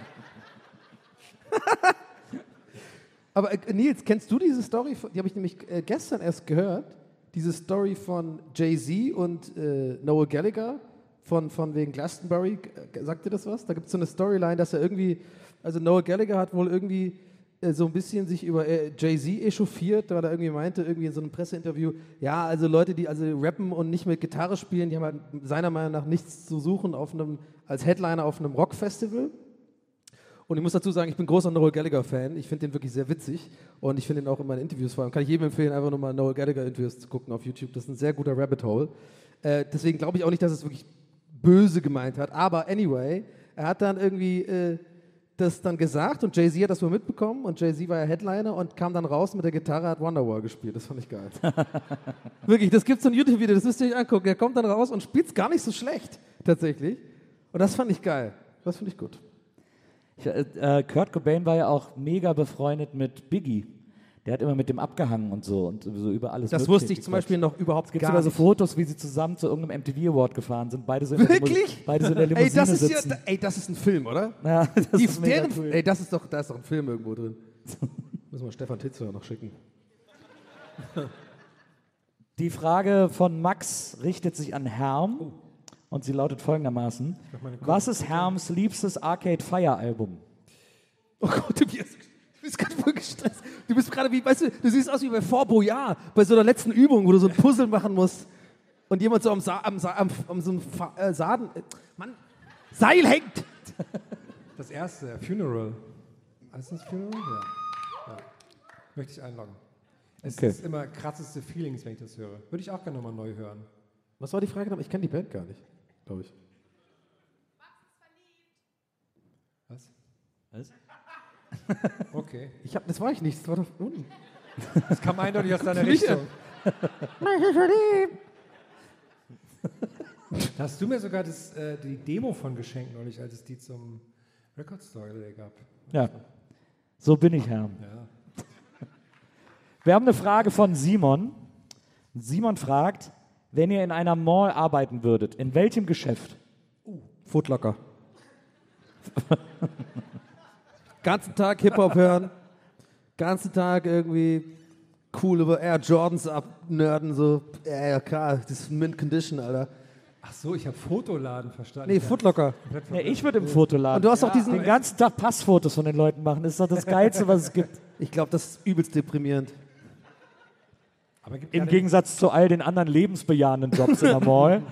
Aber äh, Nils, kennst du diese Story? Von, die habe ich nämlich äh, gestern erst gehört. Diese Story von Jay-Z und äh, Noel Gallagher von, von wegen Glastonbury. Äh, sagt dir das was? Da gibt es so eine Storyline, dass er irgendwie, also Noel Gallagher hat wohl irgendwie äh, so ein bisschen sich über äh, Jay-Z echauffiert, weil er irgendwie meinte, irgendwie in so einem Presseinterview, ja, also Leute, die also rappen und nicht mit Gitarre spielen, die haben halt seiner Meinung nach nichts zu suchen auf einem, als Headliner auf einem Rockfestival. Und ich muss dazu sagen, ich bin großer Noel Gallagher-Fan. Ich finde den wirklich sehr witzig. Und ich finde ihn auch in meinen Interviews vor allem. Kann ich jedem empfehlen, einfach nochmal Noel Gallagher-Interviews zu gucken auf YouTube. Das ist ein sehr guter Rabbit Hole. Äh, deswegen glaube ich auch nicht, dass es wirklich böse gemeint hat. Aber anyway, er hat dann irgendwie äh, das dann gesagt und Jay-Z hat das wohl mitbekommen. Und Jay-Z war ja Headliner und kam dann raus mit der Gitarre, hat Wonderwall gespielt. Das fand ich geil. Wirklich, das gibt es so ein YouTube-Video, das müsst ihr euch angucken. Er kommt dann raus und spielt es gar nicht so schlecht, tatsächlich. Und das fand ich geil. Das finde ich gut. Ich, äh, Kurt Cobain war ja auch mega befreundet mit Biggie. Der hat immer mit dem abgehangen und so und so über alles. Das Mögliche wusste ich zum gequatscht. Beispiel noch überhaupt Es gibt gar sogar so nicht. Fotos, wie sie zusammen zu irgendeinem M T V Award gefahren sind. Beide so in der Limo- Wirklich? beide so in der Ey, Limousine das ist sitzen. ja, ey, das ist ein Film, oder? Ja, das Die, ist mega deren, cool. Ey, das ist doch, da ist doch ein Film irgendwo drin. Müssen wir Stefan Titzer noch schicken. Die Frage von Max richtet sich an Herm und sie lautet folgendermaßen: Was ist Herms liebstes Arcade Fire Album? Oh Gott, du bist, du bist gerade voll gestresst. Du bist gerade wie, weißt du, du siehst aus wie bei Fort Boyard, bei so einer letzten Übung, wo du so ein Puzzle machen musst und jemand so am, Sa am, Sa am, am so einem Fa äh, Saden, äh, Mann, Seil hängt. das erste, Funeral. Heißt das Funeral? Ja. ja. Möchte ich einloggen. Es Okay. ist immer krasseste Feelings, wenn ich das höre. Würde ich auch gerne nochmal neu hören. Was war die Frage? Ich kenne die Band gar nicht, glaube ich. Was? Was? Okay. Ich hab, das war ich nicht, das war doch unten. Das kam eindeutig aus deiner Nicht. Richtung. Da hast du mir sogar das, äh, die Demo von geschenkt neulich, als es die zum Record Store Day gab. Ja, so bin ich, Herm. Ja. Wir haben eine Frage von Simon. Simon fragt, wenn ihr in einer Mall arbeiten würdet, in welchem Geschäft? Footlocker. Ganzen Tag Hip-Hop hören, ganzen Tag irgendwie cool über Air Jordans abnörden, so, ja, ja klar, das ist Mint Condition, Alter. Ach so, ich habe Fotoladen verstanden. Nee, Ich hab Footlocker. komplett Ja, verwirrt. ich würde im Fotoladen Und du hast auch diesen, den ganzen Tag Passfotos von den Leuten machen. Das ist doch das Geilste, was es gibt. ich glaube, das ist übelst deprimierend. Aber gibt Im keine- Gegensatz zu all den anderen lebensbejahenden Jobs in der Mall.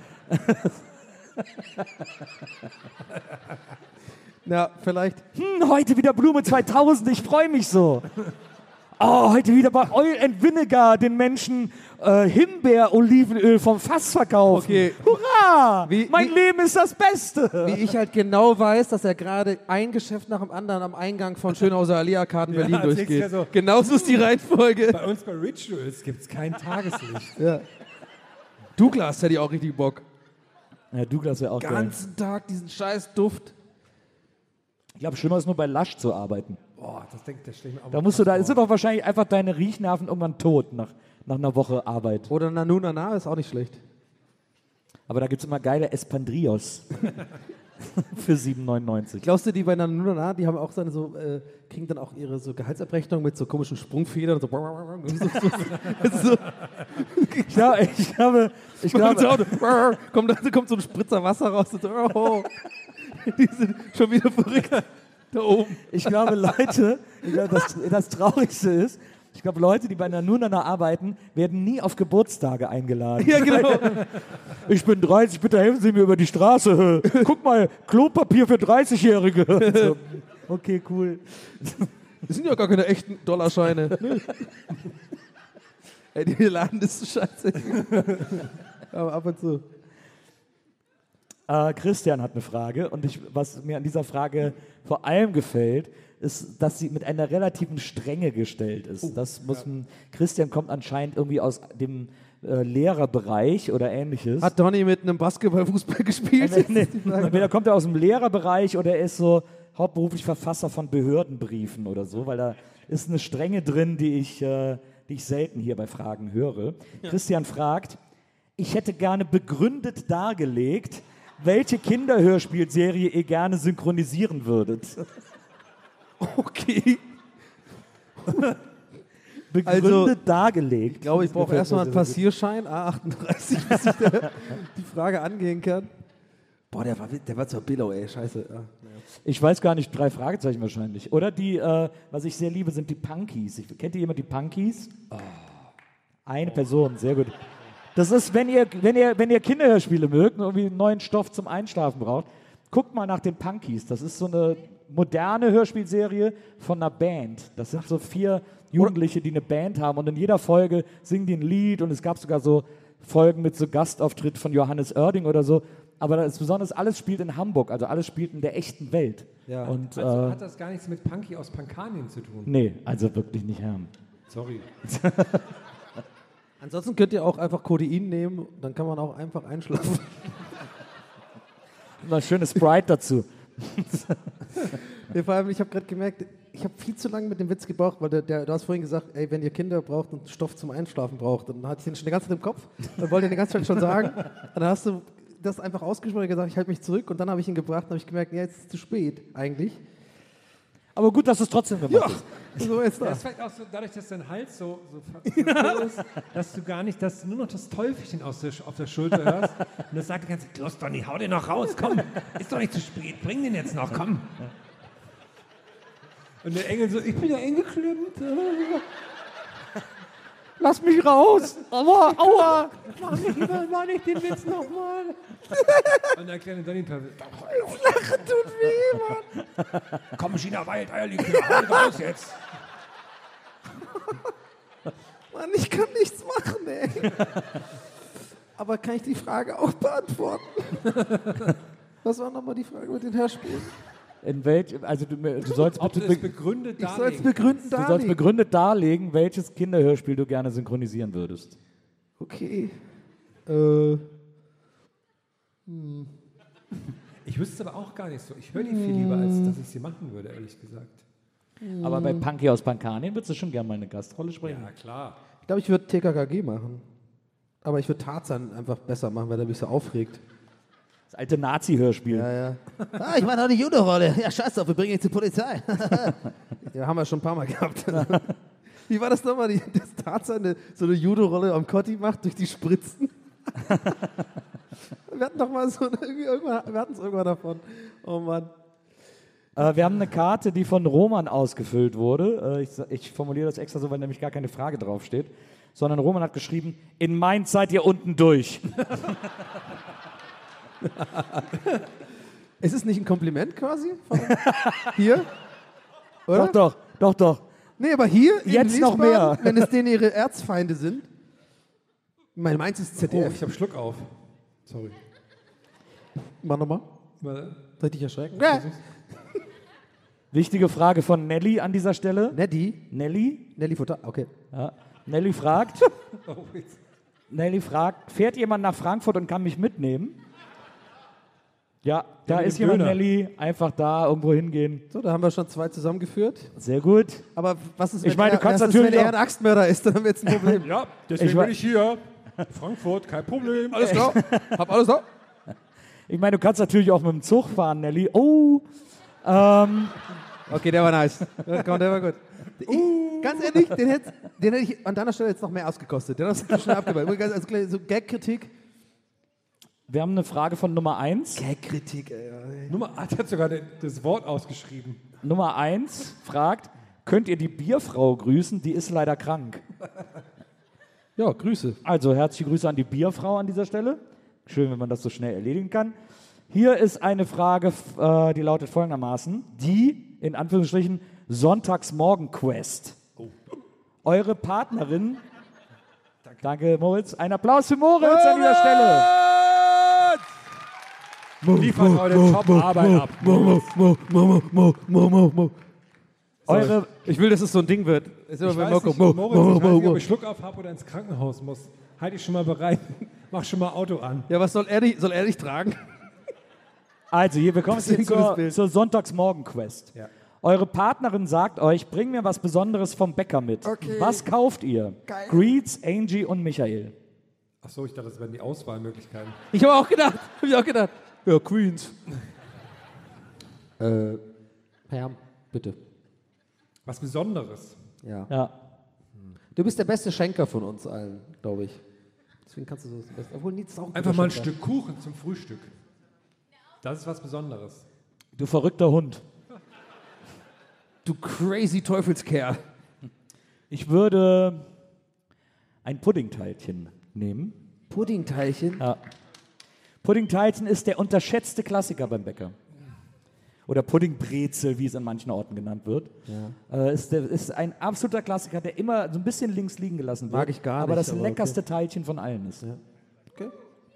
Ja, vielleicht. Hm, heute wieder Blume zweitausend, ich freue mich so. Oh, heute wieder bei Oil and Vinegar den Menschen äh, Himbeer-Olivenöl vom Fass verkaufen. Okay. Hurra! Wie- mein wie- Leben ist das Beste. Wie ich halt genau weiß, dass er gerade ein Geschäft nach dem anderen am Eingang von Schönhauser Allee-Arkaden Ja, Berlin erzähl's durchgeht. ja so. Genauso ist die Reihenfolge. Bei uns bei Rituals gibt es kein Tageslicht. Ja. Douglas hätte ich auch richtig Bock. Ja, Douglas wäre auch geil. Ganzen Tag diesen scheiß Duft. Ich glaube, schlimmer ist nur bei Lush zu arbeiten. Boah, das denkt der stelle ich mir auch Da mal musst du, da krass sind vor. doch wahrscheinlich einfach deine Riechnerven irgendwann tot nach, nach einer Woche Arbeit. Oder Nanu Nana ist auch nicht schlecht. Aber da gibt es immer geile Espandrillos für sieben neunundneunzig. Glaubst du, die bei Nanu Nana, die haben auch seine so, äh, kriegen dann auch ihre so Gehaltsabrechnung mit so komischen Sprungfedern und so. so, so, so. Ich glaube, ich glaube, ich glaube, kommt, da kommt so ein Spritzer Wasser raus und so, oh, die sind schon wieder verrückt da oben. ich glaube Leute, ich glaube, das, das Traurigste ist, ich glaube, Leute, die bei einer Nunana arbeiten, werden nie auf Geburtstage eingeladen. Ja, genau. Ich bin dreißig, bitte helfen Sie mir über die Straße. Guck mal, Klopapier für dreißigjährige. So, okay, cool. Das sind ja gar keine echten Dollarscheine. Ne? Ey, die Laden ist so scheiße. Aber ab und zu. Äh, Christian hat eine Frage und ich, was mir an dieser Frage vor allem gefällt, ist, dass sie mit einer relativen Strenge gestellt ist. Das muss ein, Christian kommt anscheinend irgendwie aus dem äh, Lehrerbereich oder ähnliches. Hat Donny mit einem Basketball-Fußball gespielt? Äh, nee, nee. Entweder kommt er aus dem Lehrerbereich oder er ist so hauptberuflich Verfasser von Behördenbriefen oder so, weil da ist eine Strenge drin, die ich, äh, die ich selten hier bei Fragen höre. Christian fragt, ich hätte gerne begründet dargelegt, welche Kinderhörspielserie ihr gerne synchronisieren würdet. Okay. Begründet Also, dargelegt. Ich glaube, ich brauche Gefällt erstmal mir einen sehr gut. Passierschein, A achtunddreißig, bis ich da die Frage angehen kann. Boah, der war, der war zur Billow, ey, scheiße. Ja, naja. Ich weiß gar nicht, drei Fragezeichen wahrscheinlich. Oder die, äh, was ich sehr liebe, sind die Punkies. Ich, kennt ihr jemand die Punkies? Oh. Eine Person, sehr gut. Das ist, wenn ihr, wenn ihr, wenn ihr Kinderhörspiele mögt und irgendwie einen neuen Stoff zum Einschlafen braucht, guckt mal nach den Punkies. Das ist so eine moderne Hörspielserie von einer Band. Das sind so vier Jugendliche, die eine Band haben und in jeder Folge singen die ein Lied und es gab sogar so Folgen mit so Gastauftritt von Johannes Oerding oder so. Aber das besonders alles spielt in Hamburg, also alles spielt in der echten Welt. Ja. Und, Also äh, hat das gar nichts mit Punky aus Pankanien zu tun. nee, also wirklich nicht Herrn. Sorry. Ansonsten könnt ihr auch einfach Codein nehmen, dann kann man auch einfach einschlafen. Mal schönes Sprite dazu. Nee, vor allem, ich habe gerade gemerkt, ich habe viel zu lange mit dem Witz gebraucht, weil der, der, du hast vorhin gesagt, ey, wenn ihr Kinder braucht und Stoff zum Einschlafen braucht, dann hatte ich den schon die ganze Zeit im Kopf, dann wollte ich den die ganze Zeit schon sagen. Und dann hast du das einfach ausgesprochen und gesagt, ich halte mich zurück und dann habe ich ihn gebracht und habe ich gemerkt, ja, jetzt ist es zu spät eigentlich. Aber gut, dass du es trotzdem gemacht hast. So ist Das das. ist vielleicht auch so, dadurch, dass dein Hals so, so, ver- so ist, dass du gar nicht, dass du nur noch das Teufelchen aus der, auf der Schulter hörst und das sagt die ganze Zeit, los Donny, hau den noch raus, komm, ist doch nicht zu spät, bring den jetzt noch, komm. Und der Engel so, ich bin ja eingeklemmt. Lass mich raus! Aua, aua! Mach nicht, mach nicht den Witz nochmal. Und der kleine Donny Teufel, Lachen tut weh, Mann. komm, China Wild, Eierlikör, hau raus jetzt. Mann, ich kann nichts machen, ey. Aber kann ich die Frage auch beantworten? Was war nochmal die Frage mit den Hörspielen? In welch, also du, du sollst Ob bitte du es be begründet Ich soll es darlegen. begründen du sollst darlegen. begründet darlegen, welches Kinderhörspiel du gerne synchronisieren würdest. Okay. Äh, Ich wüsste es aber auch gar nicht so. Ich höre die viel lieber, als dass ich sie machen würde, ehrlich gesagt. Aber bei Punky aus Pankanien würdest du schon gerne mal eine Gastrolle sprechen. Ja, klar. ich glaube, ich würde T K K G machen. Aber ich würde Tarzan einfach besser machen, weil der mich so aufregt. Das alte Nazi-Hörspiel. Ja, ja. Ah, ich mache noch die Judo-Rolle. Ja, scheiß drauf, wir bringen ihn zur Polizei. Ja, haben wir schon ein paar Mal gehabt. Wie war das nochmal, die- dass Tarzan eine, so eine Judo-Rolle am Kotti macht durch die Spritzen? Wir hatten doch mal so, eine, irgendwie irgendwann, wir hatten es irgendwann davon. Oh Mann. Äh, wir haben eine Karte, die von Roman ausgefüllt wurde. Äh, ich, ich formuliere das extra so, weil nämlich gar keine Frage draufsteht. sondern Roman hat geschrieben, in Mainz seid ihr unten durch. Ist es nicht ein Kompliment quasi? Von hier? Oder? Doch, doch, doch, doch. Nee, aber hier in Jetzt noch Wiesbaden, mehr. wenn es denen ihre Erzfeinde sind. Mein Mainz ist Z D Oh, F. ich hab Schluck auf. Sorry. Mach nochmal. Mal- Soll ich dich erschrecken? Ja. Wichtige Frage von Nelly an dieser Stelle. Neddy. Nelly? Nelly Futter. Okay. Ja. Nelly fragt, Oh, jetzt. Nelly fragt, fährt jemand nach Frankfurt und kann mich mitnehmen? Ja, da mit ist dem jemand, Döner. Nelly. Einfach da irgendwo hingehen. So, da haben wir schon zwei zusammengeführt. Sehr gut. Aber was ist, Ich wenn, meine, er, du kannst was ist, natürlich wenn er auch- ein Axtmörder ist? Dann haben wir jetzt ein Problem. Ja, deswegen Ich wa- bin ich hier. Frankfurt, kein Problem. Alles klar. Hab alles da. Ich meine, du kannst natürlich auch mit dem Zug fahren, Nelly. Oh, ähm, Okay, der war nice. Ja, komm, der war gut. Ich, ganz ehrlich, den hätte, den hätte ich an deiner Stelle jetzt noch mehr ausgekostet. Den hast du schnell abgebaut. Also, so Gag-Kritik. wir haben eine Frage von Nummer eins. Gag-Kritik, ey. Nummer, ah, der hat sogar den- das Wort ausgeschrieben. Nummer eins fragt, könnt ihr die Bierfrau grüßen? Die ist leider krank. Ja, Grüße. Also herzliche Grüße an die Bierfrau an dieser Stelle. Schön, wenn man das so schnell erledigen kann. Hier ist eine Frage, f- äh, die lautet folgendermaßen. Die, in Anführungsstrichen, Sonntagsmorgen-Quest. Eure Partnerin, danke Moritz, ein Applaus für Moritz an dieser Stelle. Liefert heute Top-Arbeit ab. Eure, Ich will, dass es so ein Ding wird. Ist immer Ich bei weiß Mirko. nicht, Mo, Moritz, mo, ich weiß mo, nicht, mo. ob ich Schluck auf habe oder ins Krankenhaus muss. Halt dich schon mal bereit. Mach schon mal Auto an. Ja, was soll er, dich- soll er dich tragen? also hier, wir kommen Das ist ein jetzt gutes zur, Bild. zur Sonntagsmorgen-Quest. Ja. Eure Partnerin sagt euch, bring mir was Besonderes vom Bäcker mit. Okay. Was kauft ihr? Geil. Greets, Angie und Michael. Achso, ich dachte, das wären die Auswahlmöglichkeiten. Ich habe auch gedacht. Hab ich auch gedacht. Ja, Queens. äh, Pam, bitte. Was Besonderes. Ja. Ja. Du bist der beste Schenker von uns allen, glaube ich. Deswegen kannst du so das Beste. Obwohl, nichts auch ein Einfach guter mal ein Schenker. Stück Kuchen zum Frühstück. Das ist was Besonderes. Du verrückter Hund. Du crazy Teufelskerl. Ich würde ein Puddingteilchen nehmen. Puddingteilchen. Ja. Puddingteilchen ist der unterschätzte Klassiker beim Bäcker. Oder Puddingbrezel, wie es in manchen Orten genannt wird. Äh, ist, der, ist ein absoluter Klassiker, der immer so ein bisschen links liegen gelassen wird. Mag ich gar aber nicht, das aber leckerste Teilchen von allen ist. Okay.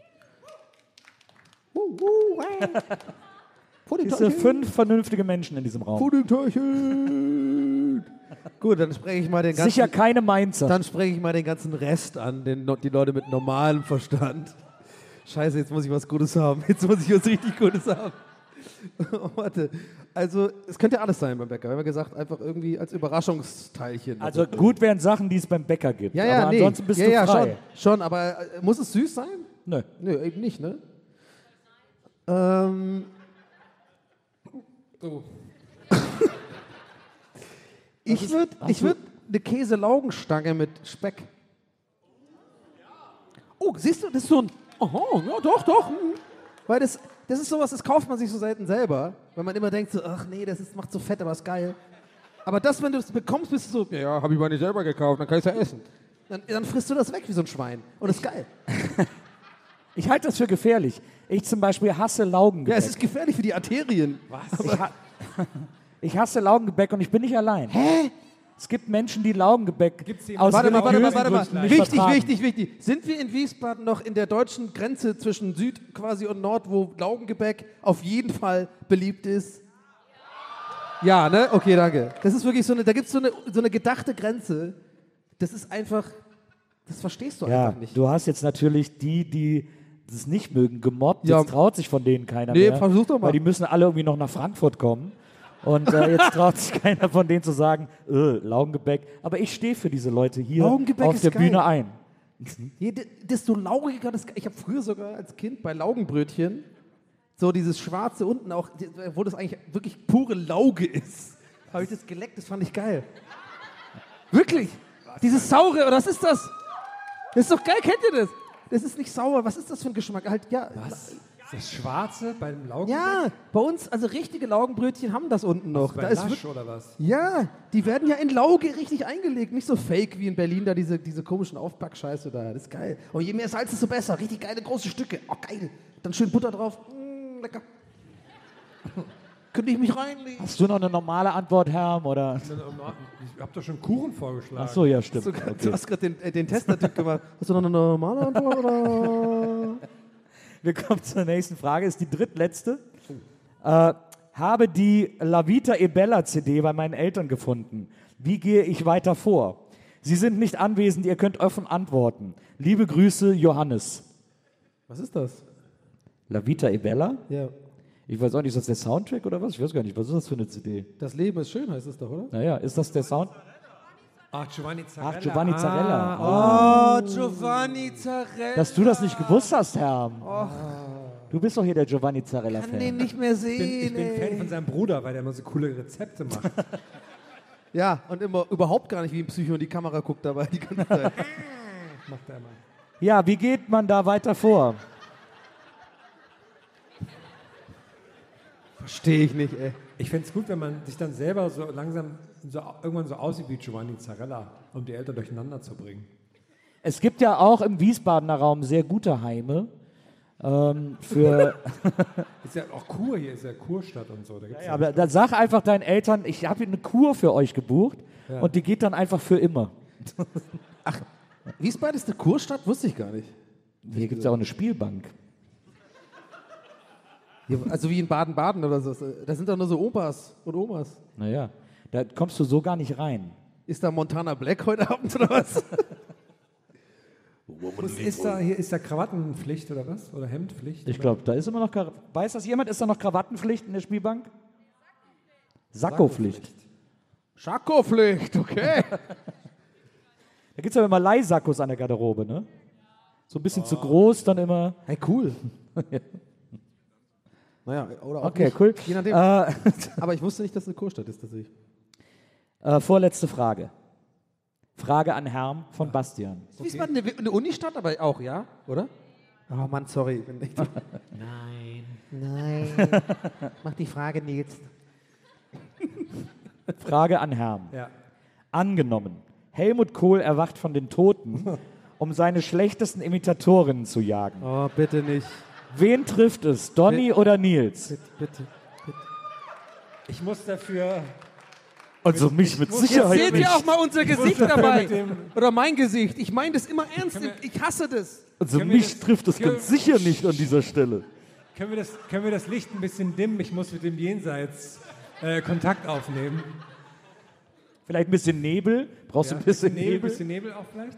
Uh, uh, äh. Diese fünf vernünftige Menschen in diesem Raum. Puddingteilchen. Gut, dann spreche ich mal den ganzen. Sicher keine Mainzer. Dann spreche ich mal den ganzen Rest an, den, die Leute mit normalem Verstand. Scheiße, jetzt muss ich was Gutes haben. Jetzt muss ich was richtig Gutes haben. Oh, warte. Also, es könnte ja alles sein beim Bäcker. Wir haben ja gesagt, einfach irgendwie als Überraschungsteilchen. Also gut wären Sachen, die es beim Bäcker gibt. ja, ja, aber nee. ansonsten bist ja, du ja, frei. Schon, schon, aber äh, muss es süß sein? Nö. Nö, eben nicht, ne? Ähm, So. ich würde ich würd eine Käse-Laugenstange mit Speck. Oh, siehst du, das ist so ein. Aha, ja, doch, doch. mhm. Weil das, das ist sowas, das kauft man sich so selten selber. Weil man immer denkt so, ach nee, das ist, macht so fett, aber ist geil. Aber das, wenn du es bekommst, bist du so, ja, ja habe ich mal nicht selber gekauft, dann kann ich es ja essen. Dann, dann frisst du das weg wie so ein Schwein. Und das ist geil. Ich halte das für gefährlich. Ich zum Beispiel hasse Laugengebäck. Ja, es ist gefährlich für die Arterien. Was? Ich, ha ich hasse Laugengebäck und ich bin nicht allein. Hä? Es gibt Menschen, die Laugengebäck Gibt's die- aus Warte mal, warte mal, religiösen warte mal. Gründen nicht Wichtig, vertragen. wichtig, wichtig. Sind wir in Wiesbaden noch in der deutschen Grenze zwischen Süd quasi und Nord, wo Laugengebäck auf jeden Fall beliebt ist? Ja, ne? Okay, danke. Das ist wirklich so eine, da gibt es so eine, so eine gedachte Grenze. Das ist einfach, das verstehst du Ja, einfach nicht. du hast jetzt natürlich die, die das nicht mögen, gemobbt. Ja. Jetzt traut sich von denen keiner Nee, mehr. versuch doch mal. Weil die müssen alle irgendwie noch nach Frankfurt kommen. Und äh, jetzt traut sich keiner von denen zu sagen, äh, Laugengebäck. Aber ich stehe für diese Leute hier Laugengebäck auf ist der geil. Bühne ein. Je, d- desto laugiger das. Ich habe früher sogar als Kind bei Laugenbrötchen so dieses Schwarze unten auch, die- wo das eigentlich wirklich pure Lauge ist, habe ich das geleckt. Das fand ich geil. Wirklich? Dieses saure, oder was ist das? Das ist doch geil, kennt ihr das? Das ist nicht sauer. Was ist das für ein Geschmack? Halt, ja. Was? Das Schwarze beim Laugenbrötchen? Ja, bei uns, also richtige Laugenbrötchen haben das unten noch. Bei Da ist Lasch wirklich- oder was? ja, die werden ja in Lauge richtig eingelegt, nicht so fake wie in Berlin, da diese, diese komischen Aufpackscheiße da. Das ist geil. Und je mehr Salz, desto besser. Richtig geile große Stücke. Oh, geil. Dann schön Butter drauf. Mm, lecker. Könnte ich mich reinlegen. Hast du noch eine normale Antwort, Herm? Oder? Ich hab doch schon Kuchen vorgeschlagen. Ach so, ja, stimmt. Du, Okay. du hast gerade den, äh, den Tester-Typ gemacht. Hast du noch eine normale Antwort? Oder? Wir kommen zur nächsten Frage, ist die drittletzte. Äh, habe die La Vita e Bella C D bei meinen Eltern gefunden. Wie gehe ich weiter vor? Sie sind nicht anwesend, ihr könnt offen antworten. Liebe Grüße, Johannes. Was ist das? La Vita e Bella? Ja. Ich weiß auch nicht, ist das der Soundtrack oder was? Ich weiß gar nicht, was ist das für eine C D? Das Leben ist schön, heißt es doch, oder? Naja, ist das der Sound? Ach, Giovanni Zarella. Ach, Giovanni Zarella. Oh, Giovanni Zarella. Dass du das nicht gewusst hast, Herm. Du bist doch hier der Giovanni Zarella-Fan. Kann den nicht mehr Ich bin, sehen, ich bin ey. Fan von seinem Bruder, weil der immer so coole Rezepte macht. Ja, und immer überhaupt gar nicht wie im Psycho in die Kamera guckt dabei die ganze Zeit. macht er immer. Ja, wie geht man da weiter vor? Verstehe ich nicht, ey. Ich fände es gut, wenn man sich dann selber so langsam so, irgendwann so aussieht wie Giovanni Zarella, um die Eltern durcheinander zu bringen. Es gibt ja auch im Wiesbadener Raum sehr gute Heime. Ähm, für Ist ja auch Kur, hier ist ja Kurstadt und so. Da gibt's ja, aber da sag einfach deinen Eltern, ich habe eine Kur für euch gebucht Ja. und die geht dann einfach für immer. Wiesbaden ist eine Kurstadt? Wusste ich gar nicht. Hier gibt es ja auch eine Spielbank. Ja, also wie in Baden-Baden oder so. Da sind doch nur so Opas und Omas. Naja, da kommst du so gar nicht rein. Ist da Montana Black heute Abend oder was? ist, ist, da, hier, ist da Krawattenpflicht oder was? Oder Hemdpflicht? Ich glaube, da ist immer noch. Kra- Weiß das jemand? Ist da noch Krawattenpflicht in der Spielbank? Sakkopflicht. Schakopflicht, okay. Da gibt es ja immer Leihsakkos an der Garderobe, ne? So ein bisschen zu groß, dann immer. Hey, cool. Naja, oder auch Okay, nicht. cool. Je nachdem. Äh, Aber ich wusste nicht, dass es eine Kurstadt ist, tatsächlich. äh, vorletzte Frage. Frage an Herrn von Bastian. Ist Wiesbaden eine, eine Unistadt, aber auch, ja? Oder? Oh Mann, sorry. Wenn ich Nein. Nein. Mach die Frage, Nils. Frage an Herrn. Ja. Angenommen, Helmut Kohl erwacht von den Toten, um seine schlechtesten Imitatorinnen zu jagen. Oh, bitte nicht. Wen trifft es, Donny oder Nils? Bitte, bitte. Ich muss dafür. Also mich mit Jetzt Sicherheit seht ihr nicht. auch mal unser Gesicht mit dabei. dem- Oder mein Gesicht. Ich meine das immer ernst. Können wir- Ich hasse das. Also Können wir mich das- trifft es können- ganz sicher nicht an dieser Stelle. Können wir, das, können wir das Licht ein bisschen dimmen? Ich muss mit dem Jenseits äh, Kontakt aufnehmen. Vielleicht ein bisschen Nebel? Brauchst du Ja, ein bisschen Nebel, Nebel? bisschen Nebel auch vielleicht?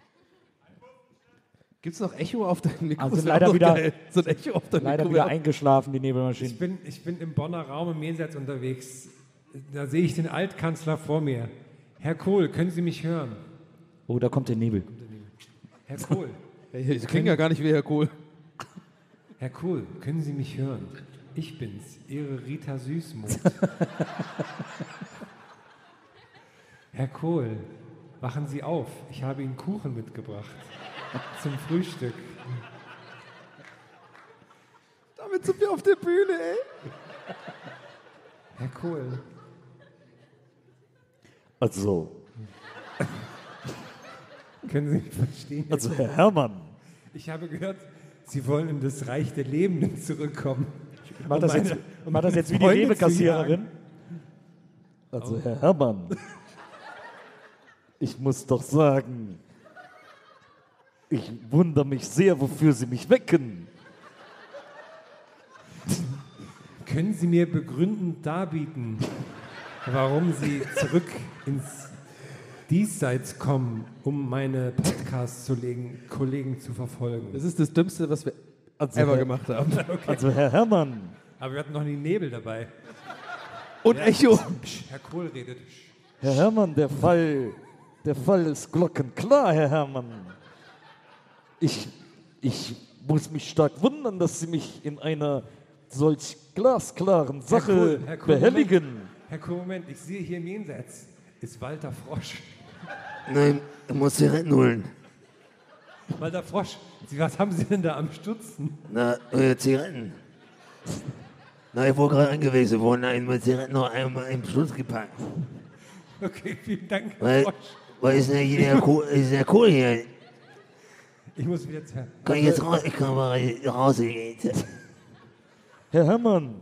Gibt es noch Echo auf deinem Mikro? Also Das wär leider auch noch wieder- geil. So ein Echo auf deinem Leider Mikro. wieder wär auch- eingeschlafen, die Ich Nebelmaschine. bin, ich bin im Bonner Raum im Jenseits unterwegs. Da sehe ich den Altkanzler vor mir. Herr Kohl, können Sie mich hören? Oh, da kommt der Nebel. Herr Kohl, Hey, ich klinge ja gar nicht wie Herr Kohl. Herr Kohl, können Sie mich hören? Ich bin's, Ihre Rita Süßmuth. Herr Kohl, wachen Sie auf. Ich habe Ihnen Kuchen mitgebracht. Zum Frühstück. Damit sind wir auf der Bühne, ey. Herr Kohl, Also, können Sie mich verstehen? also Herr Herrmann. Ich habe gehört, Sie wollen in das Reich der Lebenden zurückkommen. Mach das, meine- jetzt, um mach das meine jetzt wie die Freunde zu Nebelkassiererin. Also Herr Herrmann, ich muss doch sagen, ich wundere mich sehr, wofür Sie mich wecken. Können Sie mir begründend darbieten, warum Sie zurück ins Diesseits kommen, um meine Podcast-Kollegen zu verfolgen? Das ist das Dümmste, was wir Also ever Herr, gemacht haben. also Herr Herrmann, Aber wir hatten noch nie Nebel dabei. Und Echo. Psch, Herr Kohl redet. Herr Herrmann, der Fall, der Fall ist glockenklar, Herr Herrmann. Ich, ich muss mich stark wundern, dass Sie mich in einer solch glasklaren Sache Kohl, Herr Kohl, behelligen. Moment. Herr Kohl, Moment, ich sehe hier im Jenseits, ist Walter Frosch. Nein, du musst sie retten holen. Walter Frosch, Sie, was haben Sie denn da am Stutzen? Na, eure Zigaretten. Na, ich wurde gerade angewiesen worden, einmal Zigaretten noch einmal im Schutz gepackt. Okay, vielen Dank, Herr Weil, Frosch. weil ist denn hier der Kohl, ist der Kohl hier? Ich muss wieder zu... Kann ich jetzt raus, ich kann mal rausgehen. Herr Herrmann,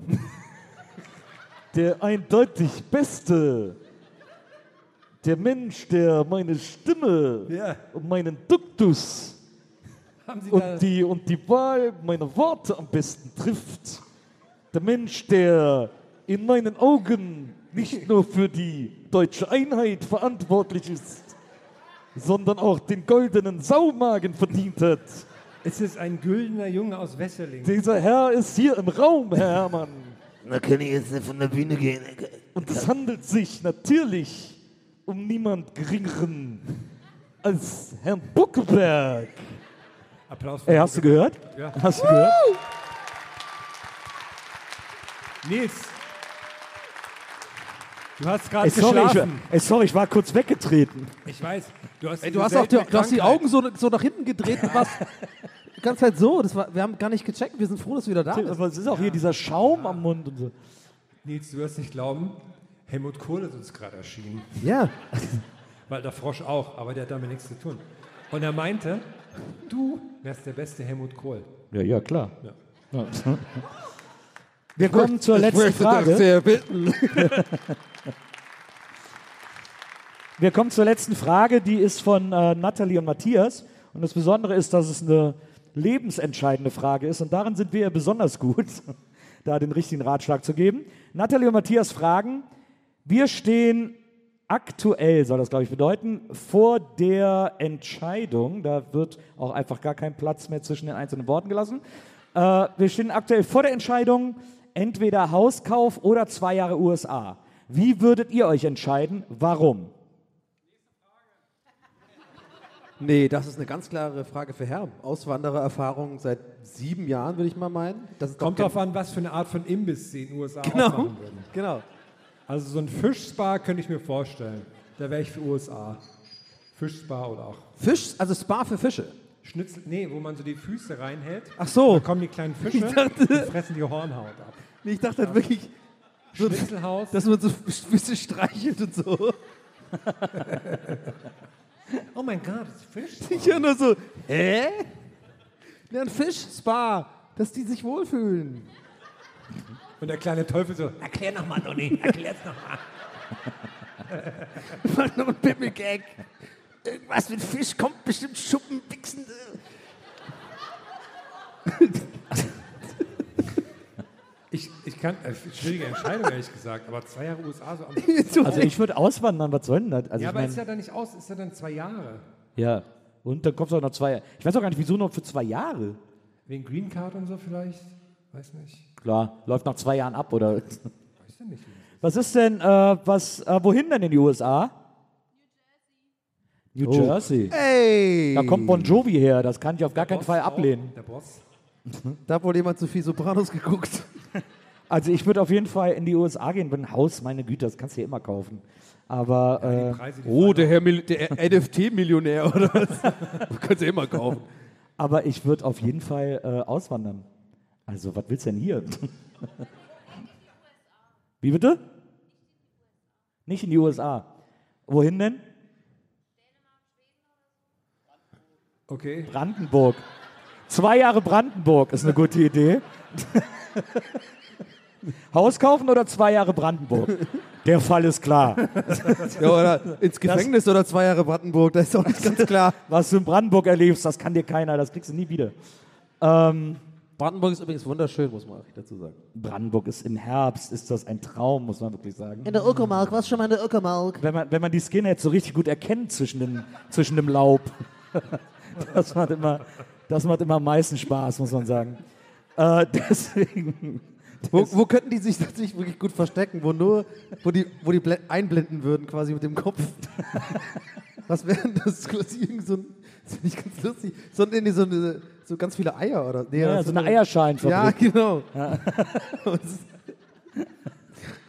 der eindeutig Beste, der Mensch, der meine Stimme Ja. und meinen Duktus Haben Sie und da... die, und die Wahl meiner Worte am besten trifft. Der Mensch, der in meinen Augen nicht nur für die deutsche Einheit verantwortlich ist, sondern auch den goldenen Saumagen verdient hat. Es ist ein güldener Junge aus Wesseling. Dieser Herr ist hier im Raum, Herr Herrmann. Da kann ich jetzt nicht von der Bühne gehen. Und es handelt sich natürlich um niemand Geringeren als Herrn Buckeberg. Applaus für Ey, hast du gehört? Ja. Hast du gehört? Nils, du hast gerade Ey, sorry, ich, geschlafen. ey, sorry, ich war kurz weggetreten. Ich weiß, du hast, Ey, diese du hast auch die, seltene du hast die Krankheit. Augen so, so nach hinten gedreht und warst die ganze Zeit so. Das war, wir haben gar nicht gecheckt. Wir sind froh, dass du wieder da bist. Aber es ist auch hier dieser Schaum am Mund und so. Nils, du wirst nicht glauben, Helmut Kohl ist uns gerade erschienen. Ja. Weil der Frosch auch, aber der hat damit nichts zu tun. Und er meinte, du wärst der beste Helmut Kohl. Ja, ja, klar. Ja. Ja. Wir kommen zur letzten möchte das Frage. sehr bitten. Wir kommen zur letzten Frage, die ist von äh, Nathalie und Matthias. Und das Besondere ist, dass es eine lebensentscheidende Frage ist. Und darin sind wir ja besonders gut, da den richtigen Ratschlag zu geben. Nathalie und Matthias fragen, wir stehen aktuell, soll das glaube ich bedeuten, vor der Entscheidung, da wird auch einfach gar kein Platz mehr zwischen den einzelnen Worten gelassen. Äh, wir stehen aktuell vor der Entscheidung, entweder Hauskauf oder zwei Jahre U S A. Wie würdet ihr euch entscheiden? Warum? Nee, das ist eine ganz klare Frage für Herrn. Auswanderererfahrung seit sieben Jahren, würde ich mal meinen. Das ist doch Kommt kein- drauf an, was für eine Art von Imbiss sie in den U S A Genau. aufmachen würden. Genau. Also so ein Fischspa könnte ich mir vorstellen. Da wäre ich für U S A. Fischspa oder auch Fisch, also Spa für Fische. Schnitzel, nee, wo man so die Füße reinhält. Ach so. Da kommen die kleinen Fische dachte- und fressen die Hornhaut ab. Nee, ich dachte halt wirklich, so, Schnitzelhaus. dass man so Füße streichelt und so. Oh mein Gott, das ist Fisch. Ich höre nur so, hä? Ja, ein Fisch-Spa, dass die sich wohlfühlen. Und der kleine Teufel so, erklär nochmal, Donny, erklär's nochmal. Noch ein Pimmel-Gag. Irgendwas mit Fisch kommt bestimmt Schuppen, Bixen. Ich, ich kann, äh, schwierige Entscheidung, ehrlich gesagt, aber zwei Jahre U S A so am... Also ich würde auswandern, was soll denn das? Also Ja, ich aber mein, ist ja dann nicht aus, ist ja dann zwei Jahre. ja, und dann kommt es auch noch zwei Jahre. Ich weiß auch gar nicht, wieso noch für zwei Jahre? Wegen Green Card und so vielleicht? Weiß nicht. Klar, läuft nach zwei Jahren ab, oder? Weiß ja nicht. Was ist denn, äh, was, äh, wohin denn in die U S A? New Jersey. Ey! Da kommt Bon Jovi her, das kann ich auf gar keinen Boss Fall auch, ablehnen. Der Boss. Da hat wohl jemand zu viel Sopranos geguckt. Also ich würde auf jeden Fall in die U S A gehen, wenn ein Haus, meine Güte, das kannst du ja immer kaufen. Aber, äh, Preise, die Oh, fallen der Herr Mil der N F T-Millionär oder was? Kannst du immer kaufen. aber ich würde auf jeden Fall äh, auswandern. Also, was willst du denn hier? Wie bitte? Nicht in die U S A. Wohin denn? Okay. Brandenburg. Zwei Jahre Brandenburg ist eine gute Idee. Haus kaufen oder zwei Jahre Brandenburg? Der Fall ist klar. Ja, oder ins Gefängnis oder zwei Jahre Brandenburg, das ist auch nicht ganz klar. Was du in Brandenburg erlebst, das kann dir keiner, das kriegst du nie wieder. Ähm, Brandenburg ist übrigens wunderschön, muss man auch dazu sagen. Brandenburg ist im Herbst, ist das ein Traum, muss man wirklich sagen. In der Uckermark, was schon mal in der Uckermark? Wenn man, wenn man die Skinheads so richtig gut erkennt zwischen dem, zwischen dem Laub. Das macht, immer, das macht immer am meisten Spaß, muss man sagen. Äh, deswegen... Wo, wo könnten die sich tatsächlich wirklich gut verstecken? Wo nur, wo die, wo die blä- einblenden würden quasi mit dem Kopf. Was wäre das quasi irgend so ein, das finde ich ganz lustig, so, nee, nee, so, eine, so ganz viele Eier oder? Nee, Ja, das so ist eine Eierscheinfabrik. Ja, genau.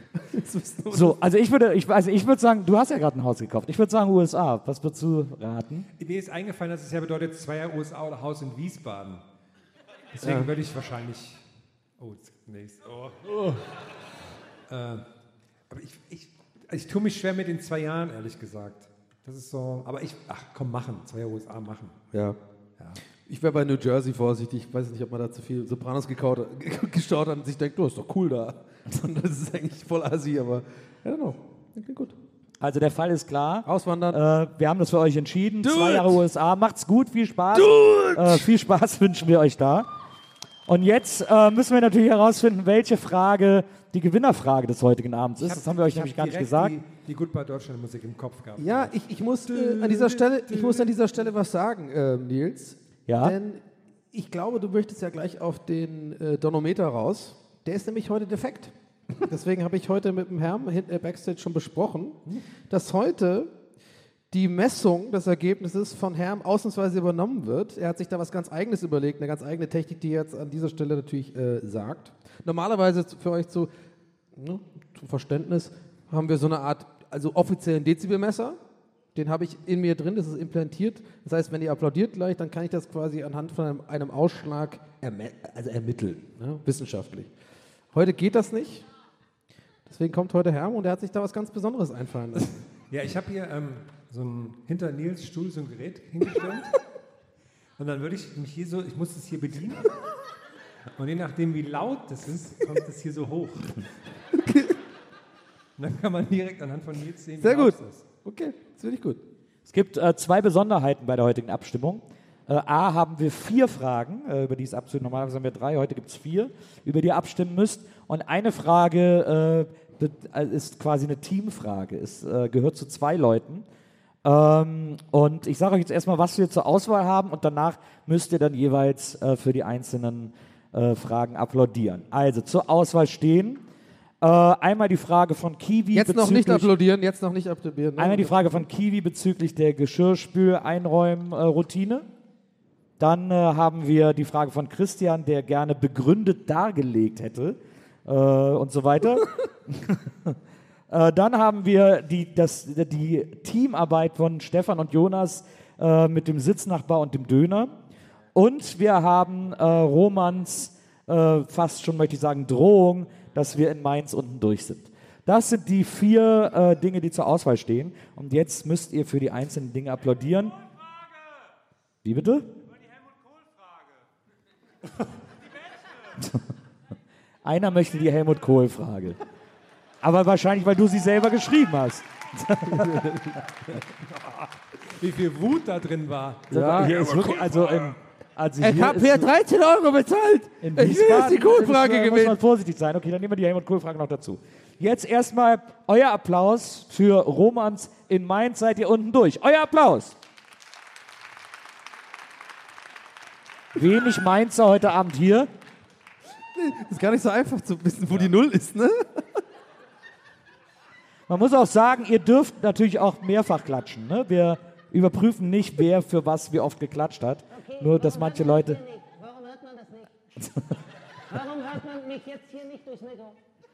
So, also ich würde, ich, also ich würde sagen, du hast ja gerade ein Haus gekauft. Ich würde sagen U S A. Was würdest du raten? Mir ist eingefallen, dass es ja bedeutet, zwei Jahre U S A oder Haus in Wiesbaden. Deswegen Ja. würde ich wahrscheinlich... Oh, nächstes. Oh. Oh. Äh, aber ich, ich, ich tue mich schwer mit den zwei Jahren, ehrlich gesagt. Das ist so... Aber ich... Ach, komm, machen. Zwei Jahre U S A machen. Ja. Ja. Ich wäre bei New Jersey vorsichtig. Ich weiß nicht, ob man da zu viel Sopranos gekaut, gestaut hat und sich denkt, du, ist doch cool da. Und das ist eigentlich voll assi, aber I don't know. Okay, gut. Also der Fall ist klar. Auswandern. Äh, wir haben das für euch entschieden. Do Zwei it. Jahre U S A. Macht's gut, viel Spaß. Do it. Äh, viel Spaß wünschen wir euch da. Und jetzt äh, müssen wir natürlich herausfinden, welche Frage die Gewinnerfrage des heutigen Abends ist. Das haben wir euch ich nämlich hab gar nicht direkt gesagt. Die, die Goodbye Deutschland Musik im Kopf gehabt. Ja, ich, ich, muss, äh, an dieser Stelle, ich muss an dieser Stelle was sagen, äh, Nils. Ja? Denn ich glaube, du möchtest ja gleich auf den äh, Donometer raus. Der ist nämlich heute defekt. Deswegen habe ich heute mit dem Herrn hinten äh, Backstage schon besprochen, dass heute die Messung des Ergebnisses von Herrn ausnahmsweise übernommen wird. Er hat sich da was ganz Eigenes überlegt, eine ganz eigene Technik, die er jetzt an dieser Stelle natürlich äh, sagt. Normalerweise für euch zu, ne, zum Verständnis haben wir so eine Art, also offiziellen Dezibelmesser. Den habe ich in mir drin, das ist implantiert. Das heißt, wenn ihr applaudiert gleich, dann kann ich das quasi anhand von einem, einem Ausschlag erme- also ermitteln, ne, wissenschaftlich. Heute geht das nicht. Deswegen kommt heute Herm und er hat sich da was ganz Besonderes einfallen lassen. Ja, ich habe hier ähm, so ein, hinter Nils Stuhl so ein Gerät hingestellt. Und dann würde ich mich hier so, ich muss das hier bedienen. Und je nachdem, wie laut das ist, kommt das hier so hoch. Und dann kann man direkt anhand von Nils sehen, wie Sehr laut gut. es ist. Okay, das finde ich gut. Es gibt äh, zwei Besonderheiten bei der heutigen Abstimmung. Äh, A, haben wir vier Fragen, äh, über die es abstimmen. Normalerweise haben wir drei, heute gibt es vier, über die ihr abstimmen müsst. Und eine Frage äh, be- äh, ist quasi eine Teamfrage. Es äh, gehört zu zwei Leuten. Ähm, und ich sage euch jetzt erstmal, was wir zur Auswahl haben. Und danach müsst ihr dann jeweils äh, für die einzelnen äh, Fragen applaudieren. Also zur Auswahl stehen äh, einmal die Frage von Kiwi. Jetzt noch nicht bezüglich- applaudieren, jetzt noch nicht applaudieren. Ne? Einmal die Frage von Kiwi bezüglich der Geschirrspül-Einräumen-Routine. Dann äh, haben wir die Frage von Christian, der gerne begründet dargelegt hätte äh, und so weiter. äh, dann haben wir die, das, die Teamarbeit von Stefan und Jonas äh, mit dem Sitznachbar und dem Döner. Und wir haben äh, Romans äh, fast schon, möchte ich sagen, Drohung, dass wir in Mainz unten durch sind. Das sind die vier äh, Dinge, die zur Auswahl stehen. Und jetzt müsst ihr für die einzelnen Dinge applaudieren. Wie bitte? Einer möchte die Helmut Kohl-Frage. Aber wahrscheinlich, weil du sie selber geschrieben hast. Wie viel Wut da drin war. Ja, hier ist wirklich, also, im, also Ich hier habe ist hier so- dreizehn Euro bezahlt. in Ich will jetzt Wiesbaden die Kohlfrage ist, äh, muss gewinnen. man vorsichtig sein. Okay, dann nehmen wir die Helmut Kohl-Frage noch dazu. Jetzt erstmal euer Applaus für Romans in Mainz. Seid ihr unten durch. Euer Applaus. Wenig Mainzer heute Abend hier. Ist gar nicht so einfach zu wissen, wo die Null ist, ne? Man muss auch sagen, ihr dürft natürlich auch mehrfach klatschen. Ne? Wir überprüfen nicht, wer für was wie oft geklatscht hat. Nur, dass manche Leute... Warum hört man das nicht? Warum hört man mich jetzt hier nicht durchs Mikro?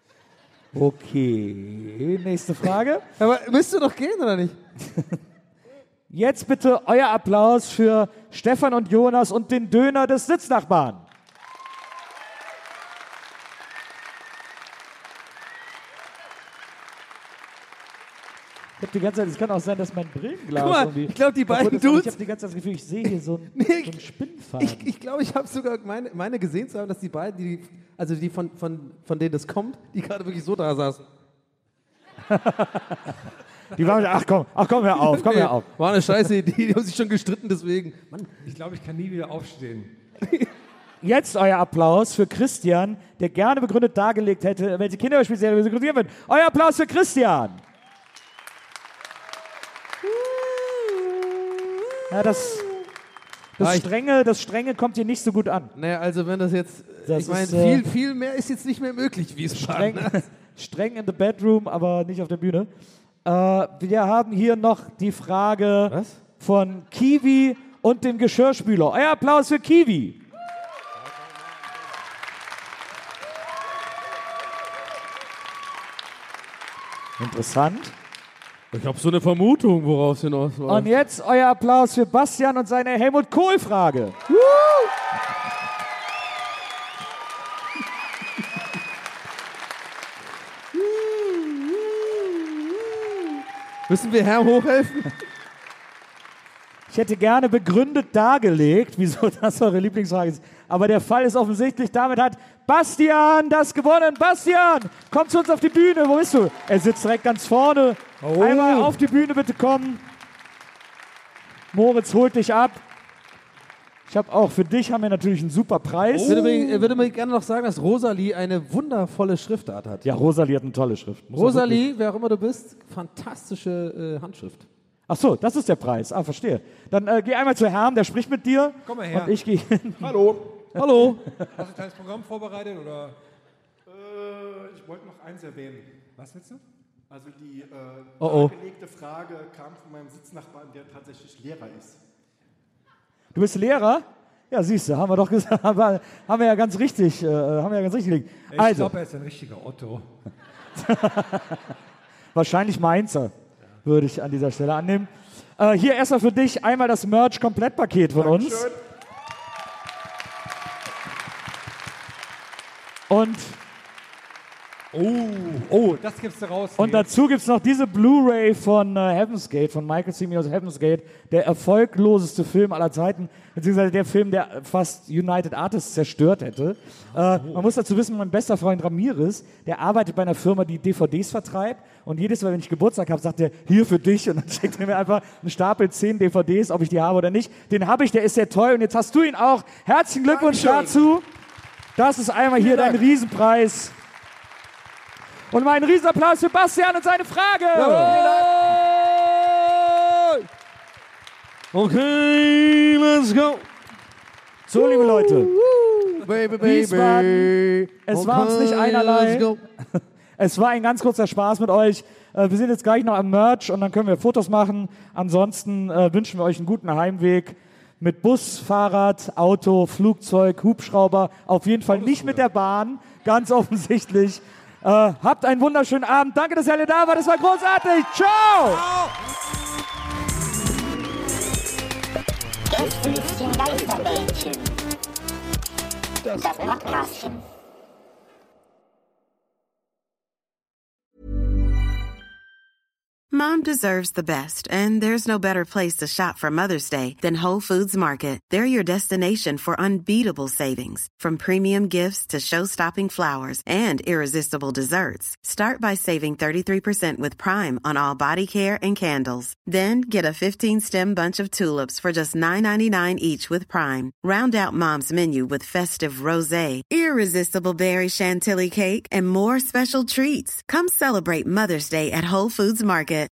Okay, nächste Frage. Aber müsste doch gehen, oder nicht? Jetzt bitte euer Applaus für Stefan und Jonas und den Döner des Sitznachbarn. Ich habe die ganze Zeit, es kann auch sein, dass mein Brillenglas Guck mal, irgendwie ich glaube, die kaputt beiden ist, aber Dudes- Ich habe die ganze Zeit das Gefühl, ich sehe hier so einen, Nee, so einen Spinnfaden. Ich, ich glaube, ich habe sogar meine, meine gesehen zu haben, dass die beiden, die, also die von, von, von denen das kommt, die gerade wirklich so da saßen. Die waren, ach komm, ach komm, hör auf, komm, hör auf. War eine scheiße Idee, die haben sich schon gestritten, deswegen. Mann, Ich glaube, ich kann nie wieder aufstehen. Jetzt euer Applaus für Christian, der gerne begründet dargelegt hätte, welche Kinderspielserie wir synchronisieren würden. Euer Applaus für Christian. Ja, das, das, Ah, ich- Strenge, das Strenge kommt hier nicht so gut an. naja, also wenn das jetzt, Das ich meine, ist, äh, viel, viel mehr ist jetzt nicht mehr möglich, wie es Streng, war. Ne? streng in the bedroom, aber nicht auf der Bühne. Äh, wir haben hier noch die Frage Was? von Kiwi und dem Geschirrspüler. Euer Applaus für Kiwi. Interessant. Ich habe so eine Vermutung, worauf es hinaus war. Und jetzt euer Applaus für Bastian und seine Helmut Kohl-Frage. Müssen wir Herrn hochhelfen? Ich hätte gerne begründet dargelegt, wieso das eure Lieblingsfrage ist. Aber der Fall ist offensichtlich. Damit hat Bastian das gewonnen. Bastian, komm zu uns auf die Bühne. Wo bist du? Er sitzt direkt ganz vorne. Oh. Einmal auf die Bühne bitte kommen. Moritz holt dich ab. Ich habe auch für dich haben wir natürlich einen super Preis. Ich würde mir, würde mir gerne noch sagen, dass Rosalie eine wundervolle Schriftart hat. Ja, Rosalie hat eine tolle Schrift. Muss Rosalie, wer auch immer du bist, fantastische äh, Handschrift. Ach so, das ist der Preis. Ah, verstehe. Dann äh, geh einmal zu Herrn, der spricht mit dir. Komm mal her. Und ich gehe hin. Hallo. Hallo. Hast du ein kleines Programm vorbereitet oder? Äh, ich wollte noch eins erwähnen. Was willst du? Also die äh, Oh, oh. dargelegte Frage kam von meinem Sitznachbarn, der tatsächlich Lehrer ist. Du bist Lehrer? Ja, siehst du, haben wir doch gesagt, haben wir, haben wir ja ganz richtig, äh, haben wir ja ganz richtig gelegt. Ich Also, glaube, er ist ein richtiger Otto. wahrscheinlich Mainzer, würde ich an dieser Stelle annehmen. Äh, hier erstmal für dich einmal das Merch-Komplettpaket von uns. Dankeschön. Und, Oh, oh, das gibst du raus. und dazu gibt es noch diese Blu-ray von äh, Heaven's Gate, von Michael Ciminos Heaven's Gate, der erfolgloseste Film aller Zeiten, beziehungsweise der Film, der fast United Artists zerstört hätte. Äh, man muss dazu wissen, mein bester Freund Ramirez, der arbeitet bei einer Firma, die D V Ds vertreibt, und jedes Mal, wenn ich Geburtstag habe, sagt er, hier für dich, und dann schickt er mir einfach einen Stapel zehn D V Ds, ob ich die habe oder nicht. Den habe ich, der ist sehr toll, und jetzt hast du ihn auch. Herzlichen Glückwunsch Dankeschön. dazu. Das ist einmal hier dein Riesenpreis. Und mal einen Riesenapplaus für Bastian und seine Frage. Okay, let's go. So, liebe Leute, Baby, Wiesbaden, es war uns nicht einerlei. let's go. Es war ein ganz kurzer Spaß mit euch. Äh, Wir sind jetzt gleich noch am Merch und dann können wir Fotos machen. Ansonsten äh, wünschen wir euch einen guten Heimweg mit Bus, Fahrrad, Auto, Flugzeug, Hubschrauber. Auf jeden Fall nicht mit der Bahn, ganz offensichtlich. Äh, habt einen wunderschönen Abend. Danke, dass ihr alle da wart. Das war großartig. Ciao! Gästelistchen Geisterbällchen. Das Podcastchen. Mom deserves the best, and there's no better place to shop for Mother's Day than Whole Foods Market. They're your destination for unbeatable savings, from premium gifts to show-stopping flowers and irresistible desserts. Start by saving thirty-three percent with Prime on all body care and candles. Then get a fifteen-stem bunch of tulips for just nine ninety-nine each with Prime. Round out Mom's menu with festive rosé, irresistible berry chantilly cake, and more special treats. Come celebrate Mother's Day at Whole Foods Market.